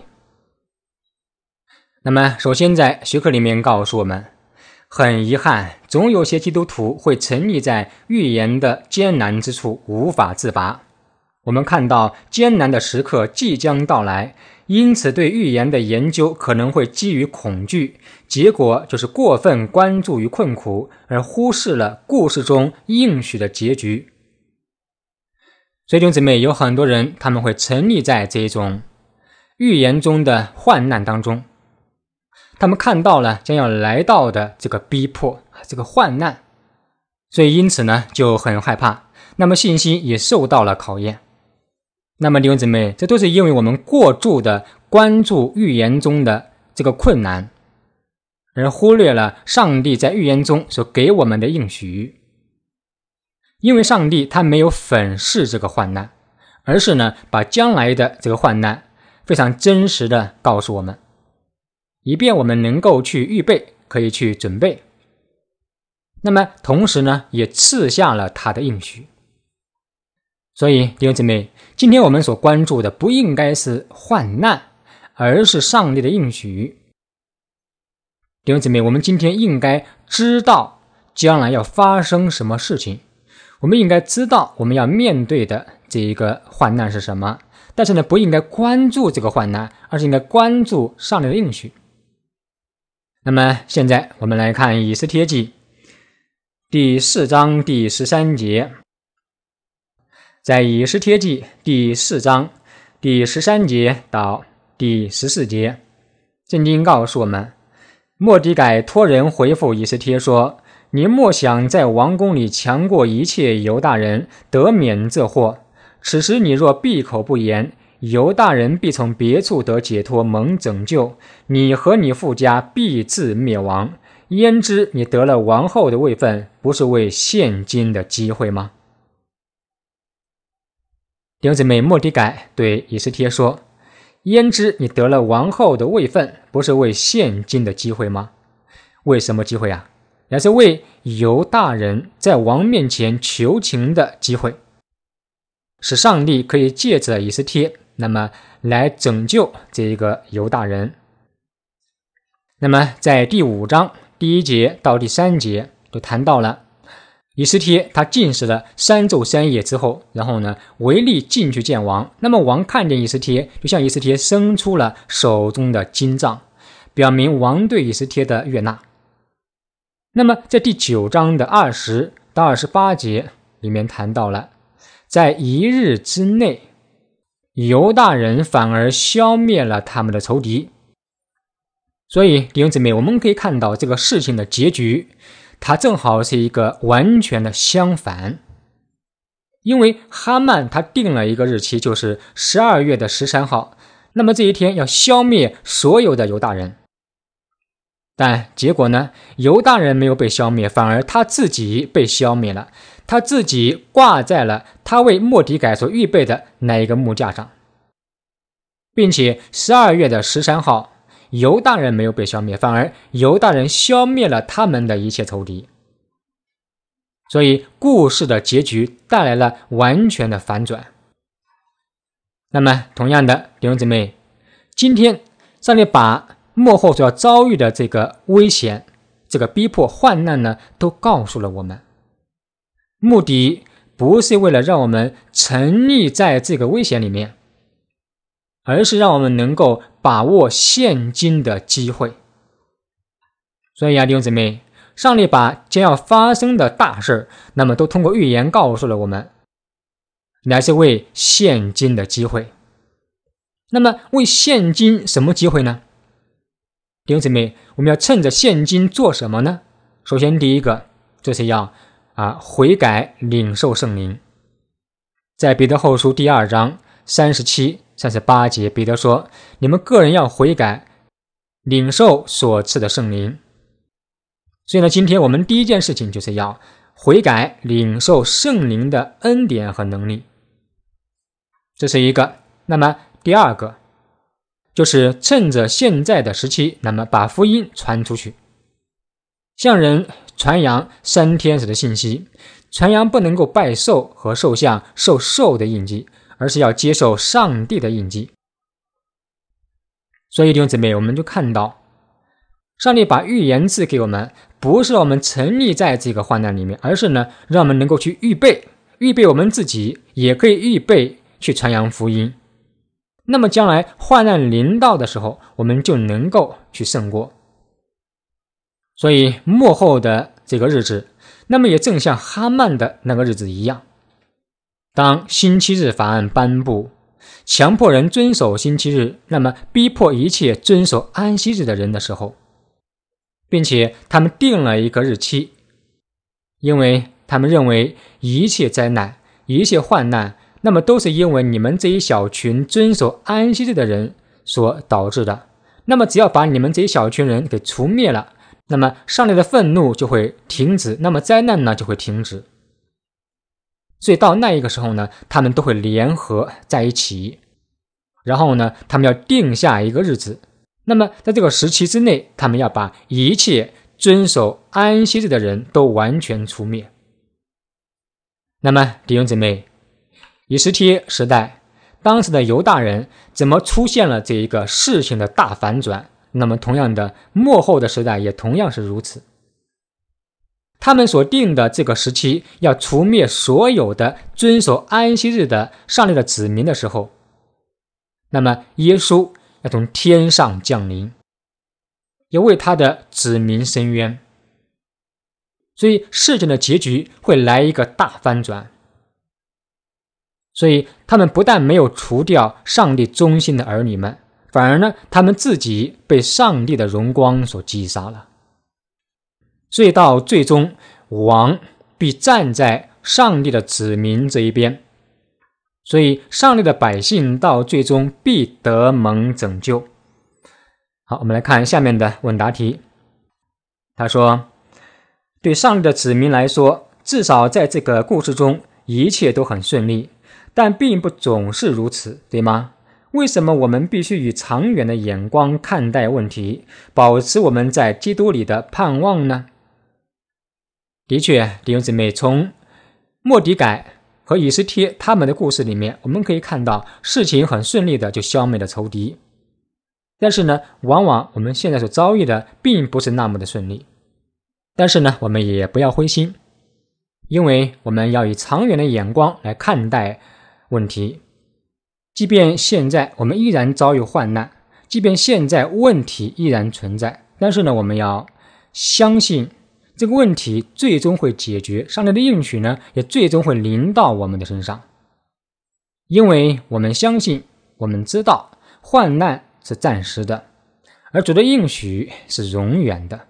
那么首先在学科里面告诉我们，很遗憾，总有些基督徒会沉溺在预言的艰难之处无法自拔。我们看到艰难的时刻即将到来，因此对预言的研究可能会基于恐惧，结果就是过分关注于困苦，而忽视了故事中应许的结局。所以弟兄姊妹，有很多人他们会沉溺在这种预言中的患难当中，他们看到了将要来到的这个逼迫，这个患难，所以因此呢就很害怕，那么信心也受到了考验。那么弟兄姊妹，这都是因为我们过度的关注预言中的这个困难，而忽略了上帝在预言中所给我们的应许。因为上帝他没有粉饰这个患难，而是呢把将来的这个患难非常真实的告诉我们，以便我们能够去预备，可以去准备。那么同时呢也赐下了他的应许。所以弟兄姊妹，今天我们所关注的不应该是患难，而是上帝的应许。弟兄姊妹，我们今天应该知道将来要发生什么事情，我们应该知道我们要面对的这一个患难是什么，但是呢不应该关注这个患难，而是应该关注上帝的应许。那么现在我们来看以斯帖记第4章第13节。在以斯帖记第4章第13节到第14节，圣经告诉我们，末底改托人回复以斯帖说，你莫想在王宫里强过一切犹大人，得免这祸。此时你若闭口不言，犹大人必从别处得解脱，蒙拯救，你和你父家必自灭亡。焉知你得了王后的位分，不是为现今的机会吗？弟兄姊妹，末底改对以斯帖说，焉知你得了王后的位分，不是为现今的机会吗？为什么机会啊？乃是为犹大人在王面前求情的机会，使上帝可以借着以斯帖那么来拯救这一个犹大人。那么在第5章第1节到第3节就谈到了以斯帖他禁食了3昼3夜之后，然后呢违例进去见王。那么王看见以斯帖，就向以斯帖伸出了手中的金杖，表明王对以斯帖的悦纳。那么在第9章的20到28节里面谈到了，在1日之内，犹大人反而消灭了他们的仇敌。所以弟兄姊妹，我们可以看到这个事情的结局，它正好是一个完全的相反。因为哈曼他定了一个日期，就是12月的13号，那么这一天要消灭所有的犹大人。但结果呢，犹大人没有被消灭，反而他自己被消灭了，他自己挂在了他为末底改所预备的那一个木架上，并且12月的13号， 犹大人没有被消灭，反而犹大人消灭了他们的一切仇敌。所以故事的结局带来了完全的反转。那么同样的，弟兄姊妹，今天上帝把末后所要遭遇的这个危险、这个逼迫、患难呢，都告诉了我们。目的不是为了让我们沉溺在这个危险里面，而是让我们能够把握现今的机会。所以弟兄姊妹，上帝把将要发生的大事，那么都通过预言告诉了我们，乃是为现今的机会。那么为现今什么机会呢？弟兄姊妹，我们要趁着现今做什么呢？首先第一个就是要悔改领受圣灵。在彼得后书第2章37、38节，彼得说，你们个人要悔改，领受所赐的圣灵。所以呢，今天我们第一件事情就是要悔改，领受圣灵的恩典和能力，这是一个。那么第二个就是趁着现在的时期，那么把福音传出去，向人传扬3天使的信息。传扬不能够拜兽和兽像，受兽的印记，而是要接受上帝的印记。所以弟兄姊妹，我们就看到上帝把预言赐给我们，不是让我们沉溺在这个患难里面，而是呢，让我们能够去预备我们自己，也可以预备去传扬福音。那么将来患难临到的时候，我们就能够去胜过。所以末后的这个日子，那么也正像哈曼的那个日子一样，当星期日法案颁布，强迫人遵守星期日，那么逼迫一切遵守安息日的人的时候，并且他们定了一个日期，因为他们认为一切灾难、一切患难，那么都是因为你们这一小群遵守安息日的人所导致的。那么只要把你们这一小群人给除灭了，那么上帝的愤怒就会停止，那么灾难呢就会停止。所以到那一个时候呢，他们都会联合在一起，然后呢，他们要定下一个日子。那么在这个时期之内，他们要把一切遵守安息日的人都完全除灭。那么弟兄姊妹，以斯帖时代，当时的犹大人怎么出现了这一个事情的大反转？那么同样的，末后的时代也同样是如此。他们所定的这个时期，要除灭所有的遵守安息日的上帝的子民的时候，那么耶稣要从天上降临，要为他的子民伸冤。所以事情的结局会来一个大翻转。所以他们不但没有除掉上帝忠心的儿女们，反而呢，他们自己被上帝的荣光所击杀了。所以到最终，王必站在上帝的子民这一边，所以上帝的百姓到最终必得蒙拯救。好，我们来看下面的问答题。他说，对上帝的子民来说，至少在这个故事中一切都很顺利，但并不总是如此，对吗？为什么我们必须以长远的眼光看待问题，保持我们在基督里的盼望呢？的确，弟兄姊妹，从末底改和以斯帖他们的故事里面，我们可以看到事情很顺利的就消灭了仇敌。但是呢，往往我们现在所遭遇的并不是那么的顺利。但是呢，我们也不要灰心，因为我们要以长远的眼光来看待问题。即便现在我们依然遭遇患难，即便现在问题依然存在，但是呢，我们要相信这个问题最终会解决，上帝的应许呢，也最终会临到我们的身上。因为我们相信，我们知道患难是暂时的，而主的应许是永远的。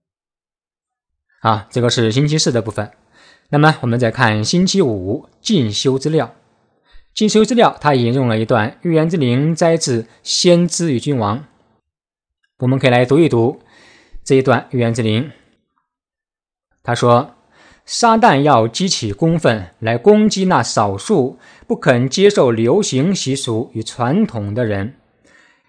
这个是星期四的部分。那么我们再看星期五进修资料。进修资料它引用了一段预言之灵摘自先知与君王，我们可以来读一读这一段预言之灵。他说，撒旦要激起公愤来攻击那少数不肯接受流行习俗与传统的人，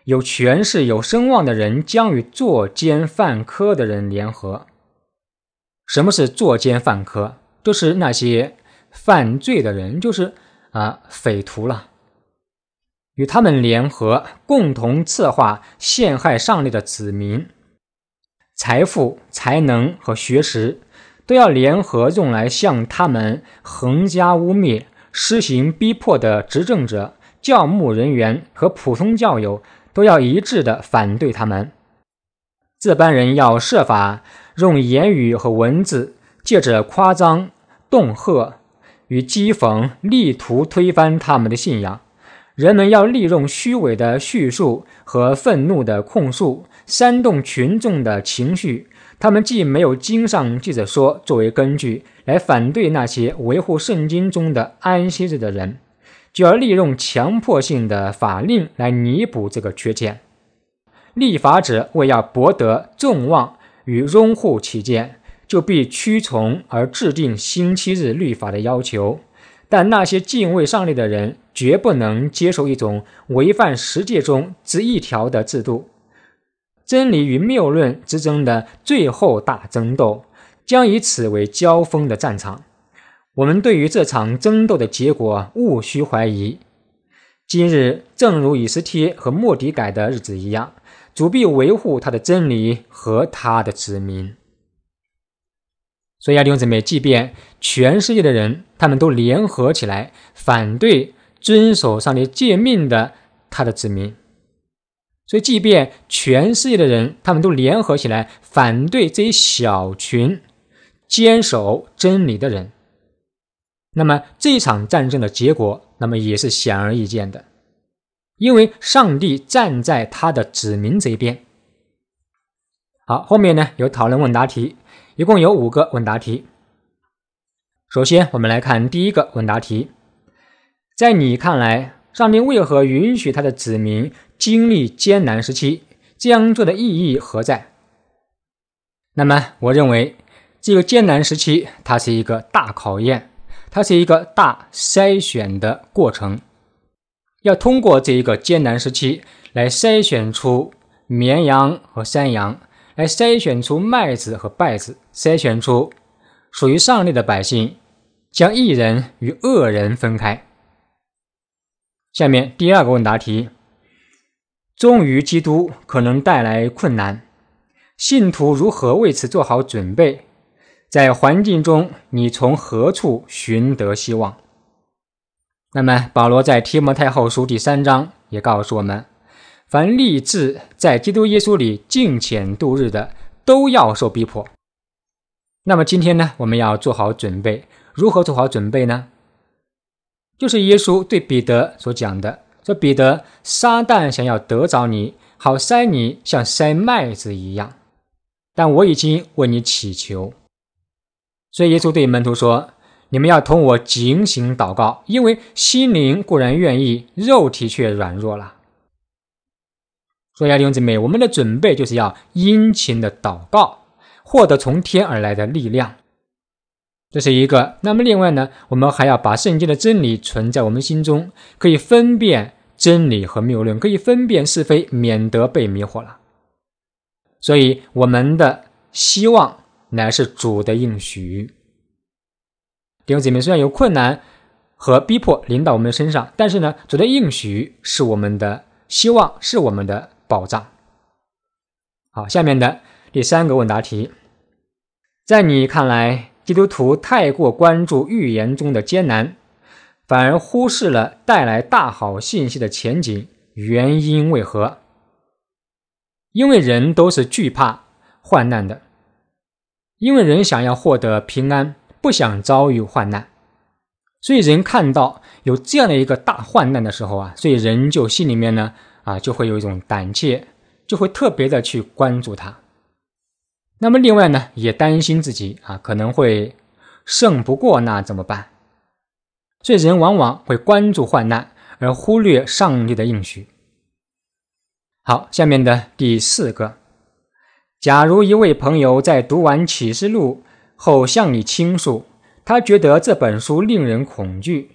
有权势有声望的人将与作奸犯科的人联合。什么是作奸犯科？就是那些犯罪的人，就是匪徒了。与他们联合，共同策划陷害上帝的子民。财富、才能和学识都要联合用来向他们横加污蔑、施行逼迫的执政者、教牧人员和普通教友都要一致地反对他们。这班人要设法用言语和文字，借着夸张、恫吓与讥讽，力图推翻他们的信仰。人们要利用虚伪的叙述和愤怒的控诉，煽动群众的情绪。他们既没有经上记着说作为根据来反对那些维护圣经中的安息日的人，就要利用强迫性的法令来弥补这个缺陷。立法者为要博得众望与拥护起见，就必屈从而制定星期日律法的要求。但那些敬畏上帝的人绝不能接受一种违反十诫中之一条的制度。真理与谬论之争的最后大争斗将以此为交锋的战场。我们对于这场争斗的结果毋需怀疑。今日正如以斯帖和末底改的日子一样，主必维护他的真理和他的子民。所以弟兄姊妹，即便全世界的人他们都联合起来反对遵守上帝诫命的他的子民，所以即便全世界的人他们都联合起来反对这一小群坚守真理的人，那么这一场战争的结果那么也是显而易见的，因为上帝站在他的子民这一边。好，后面呢有讨论问答题，一共有5个问答题。首先我们来看第一个问答题，在你看来，上帝为何允许他的子民经历艰难时期？这样做的意义何在？那么我认为这个艰难时期它是一个大考验，它是一个大筛选的过程，要通过这一个艰难时期来筛选出绵羊和山羊，来筛选出麦子和稗子，筛选出属于上帝的百姓，将义人与恶人分开。下面第2个问答题，忠于基督可能带来困难，信徒如何为此做好准备？在环境中你从何处寻得希望？那么保罗在提摩太后书第3章也告诉我们，凡立志在基督耶稣里敬虔度日的，都要受逼迫。那么今天呢，我们要做好准备。如何做好准备呢？就是耶稣对彼得所讲的，说彼得，撒旦想要得着你，好筛你像筛麦子一样，但我已经为你祈求。所以耶稣对门徒说，你们要同我警醒祷告，因为心灵固然愿意，肉体却软弱了。所以弟兄姊妹，我们的准备就是要殷勤的祷告，获得从天而来的力量，这是一个。那么另外呢，我们还要把圣经的真理存在我们心中，可以分辨真理和谬论，可以分辨是非，免得被迷惑了。所以我们的希望乃是主的应许。弟兄姊妹，虽然有困难和逼迫临到我们的身上，但是呢，主的应许是我们的希望，是我们的保障。好，下面的第3个问答题，在你看来，基督徒太过关注预言中的艰难，反而忽视了带来大好信息的前景，原因为何？因为人都是惧怕患难的，因为人想要获得平安，不想遭遇患难，所以人看到有这样的一个大患难的时候所以人就心里面呢就会有一种胆怯，就会特别的去关注它。那么另外呢，也担心自己可能会胜不过，那怎么办？所以人往往会关注患难，而忽略上帝的应许。好，下面的第4个，假如一位朋友在读完启示录后向你倾诉，他觉得这本书令人恐惧，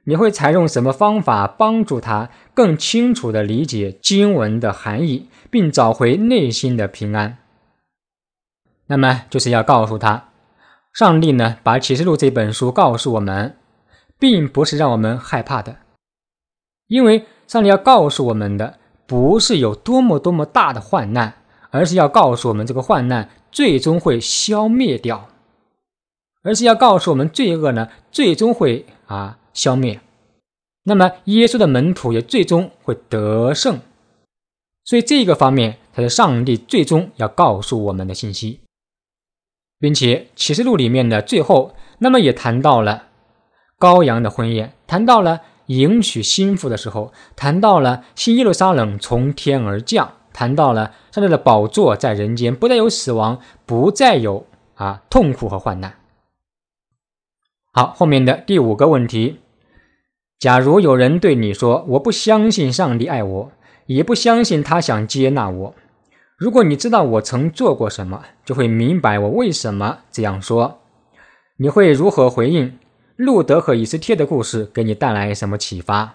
你会采用什么方法帮助他更清楚地理解经文的含义，并找回内心的平安？那么就是要告诉他，上帝呢，把启示录这本书告诉我们，并不是让我们害怕的，因为上帝要告诉我们的不是有多么大的患难，而是要告诉我们这个患难最终会消灭掉，而是要告诉我们罪恶呢最终会消灭，那么耶稣的门徒也最终会得胜。所以这个方面才是上帝最终要告诉我们的信息。并且启示录里面的最后，那么也谈到了羔羊的婚宴，谈到了迎娶新妇的时候，谈到了新耶路撒冷从天而降，谈到了上帝的宝座在人间，不再有死亡，不再有痛苦和患难。好，后面的第5个问题，假如有人对你说，我不相信上帝爱我，也不相信他想接纳我，如果你知道我曾做过什么，就会明白我为什么这样说，你会如何回应？路德和以斯帖的故事给你带来什么启发？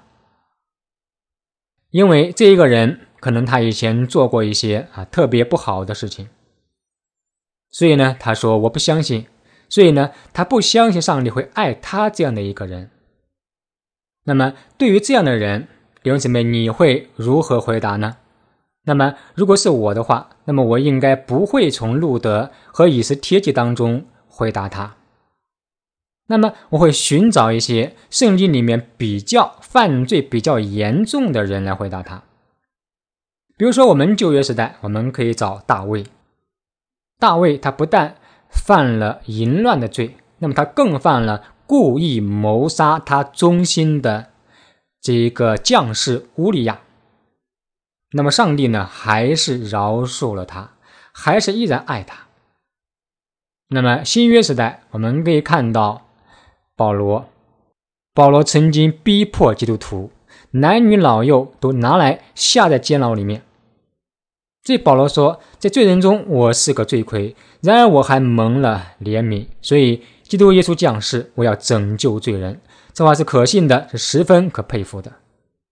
因为这一个人可能他以前做过一些特别不好的事情，所以呢他说我不相信，所以呢他不相信上帝会爱他这样的一个人。那么对于这样的人，弟兄姊妹，你会如何回答呢？那么如果是我的话，那么我应该不会从路德和以斯帖记当中回答他，那么我会寻找一些圣经里面犯罪比较严重的人来回答他。比如说我们旧约时代，我们可以找大卫。大卫他不但犯了淫乱的罪，那么他更犯了故意谋杀他忠心的这个将士乌利亚。那么上帝呢，还是饶恕了他，还是依然爱他。那么新约时代，我们可以看到保罗曾经逼迫基督徒，男女老幼都拿来下在监牢里面。这保罗说，在罪人中我是个罪魁，然而我还蒙了怜悯，所以基督耶稣降世，我要拯救罪人。这话是可信的，是十分可佩服的。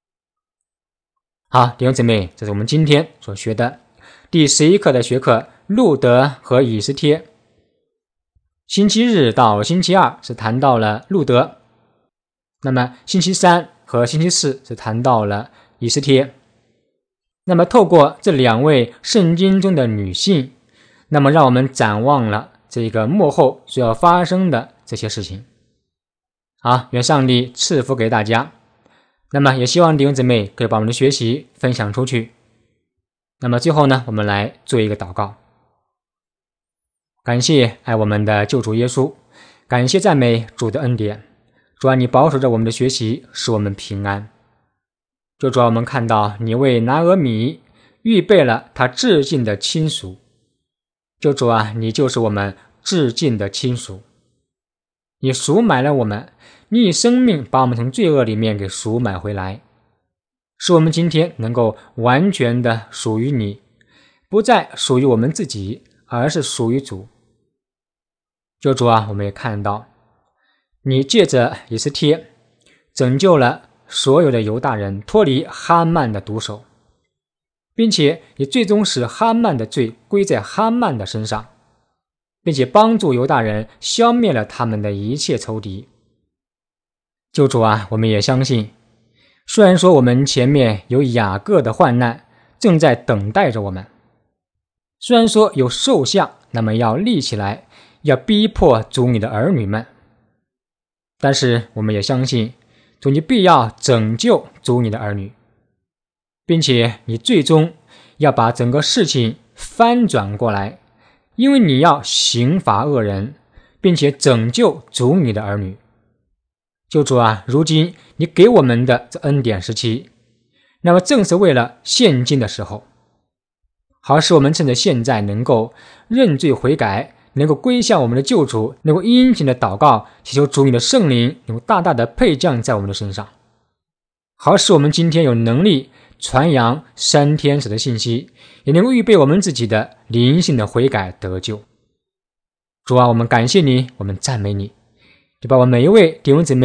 好，弟兄姊妹，这是我们今天所学的第11课的学科，路德和以斯帖。星期日到星期二是谈到了路德，那么星期3和星期4是谈到了以斯帖。那么透过这2位圣经中的女性，那么让我们展望了这个末后所要发生的这些事情。好，愿上帝赐福给大家。那么也希望弟兄姊妹可以把我们的学习分享出去。那么最后呢，我们来做一个祷告。感谢爱我们的救主耶稣，感谢赞美主的恩典。主啊，你保守着我们的学习，使我们平安。就主啊，我们看到你为拿俄米预备了他至近的亲属。就主啊，你就是我们至近的亲属。你赎买了我们，你以生命把我们从罪恶里面给赎买回来，使我们今天能够完全的属于你，不再属于我们自己，而是属于主。救主啊，我们也看到你借着以斯帖拯救了所有的犹大人脱离哈曼的毒手，并且也最终使哈曼的罪归在哈曼的身上，并且帮助犹大人消灭了他们的一切仇敌。救主啊，我们也相信，虽然说我们前面有雅各的患难正在等待着我们，虽然说有兽像，那么要立起来，要逼迫主你的儿女们，但是我们也相信主你必要拯救主你的儿女，并且你最终要把整个事情翻转过来，因为你要刑罚恶人，并且拯救主你的儿女。救主啊，如今你给我们的这恩典时期，那么正是为了现今的时候，好使我们趁着现在能够认罪悔改，能够归向我们的救主，能够殷勤的祷告，祈求主你的圣灵能够大大的配降在我们的身上，好使我们今天有能力传扬3天使的信息，也能够预备我们自己的灵性的悔改得救。主啊，我们感谢你，我们赞美你，就把我们每一位弟兄姊妹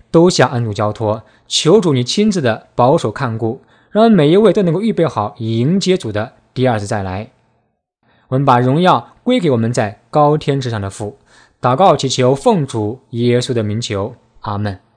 都向恩主交托，求主你亲自的保守看顾，让每一位都能够预备好迎接主的第二次再来。我们把荣耀归给我们在高天之上的父，祷告祈求奉主耶稣的名求，阿们。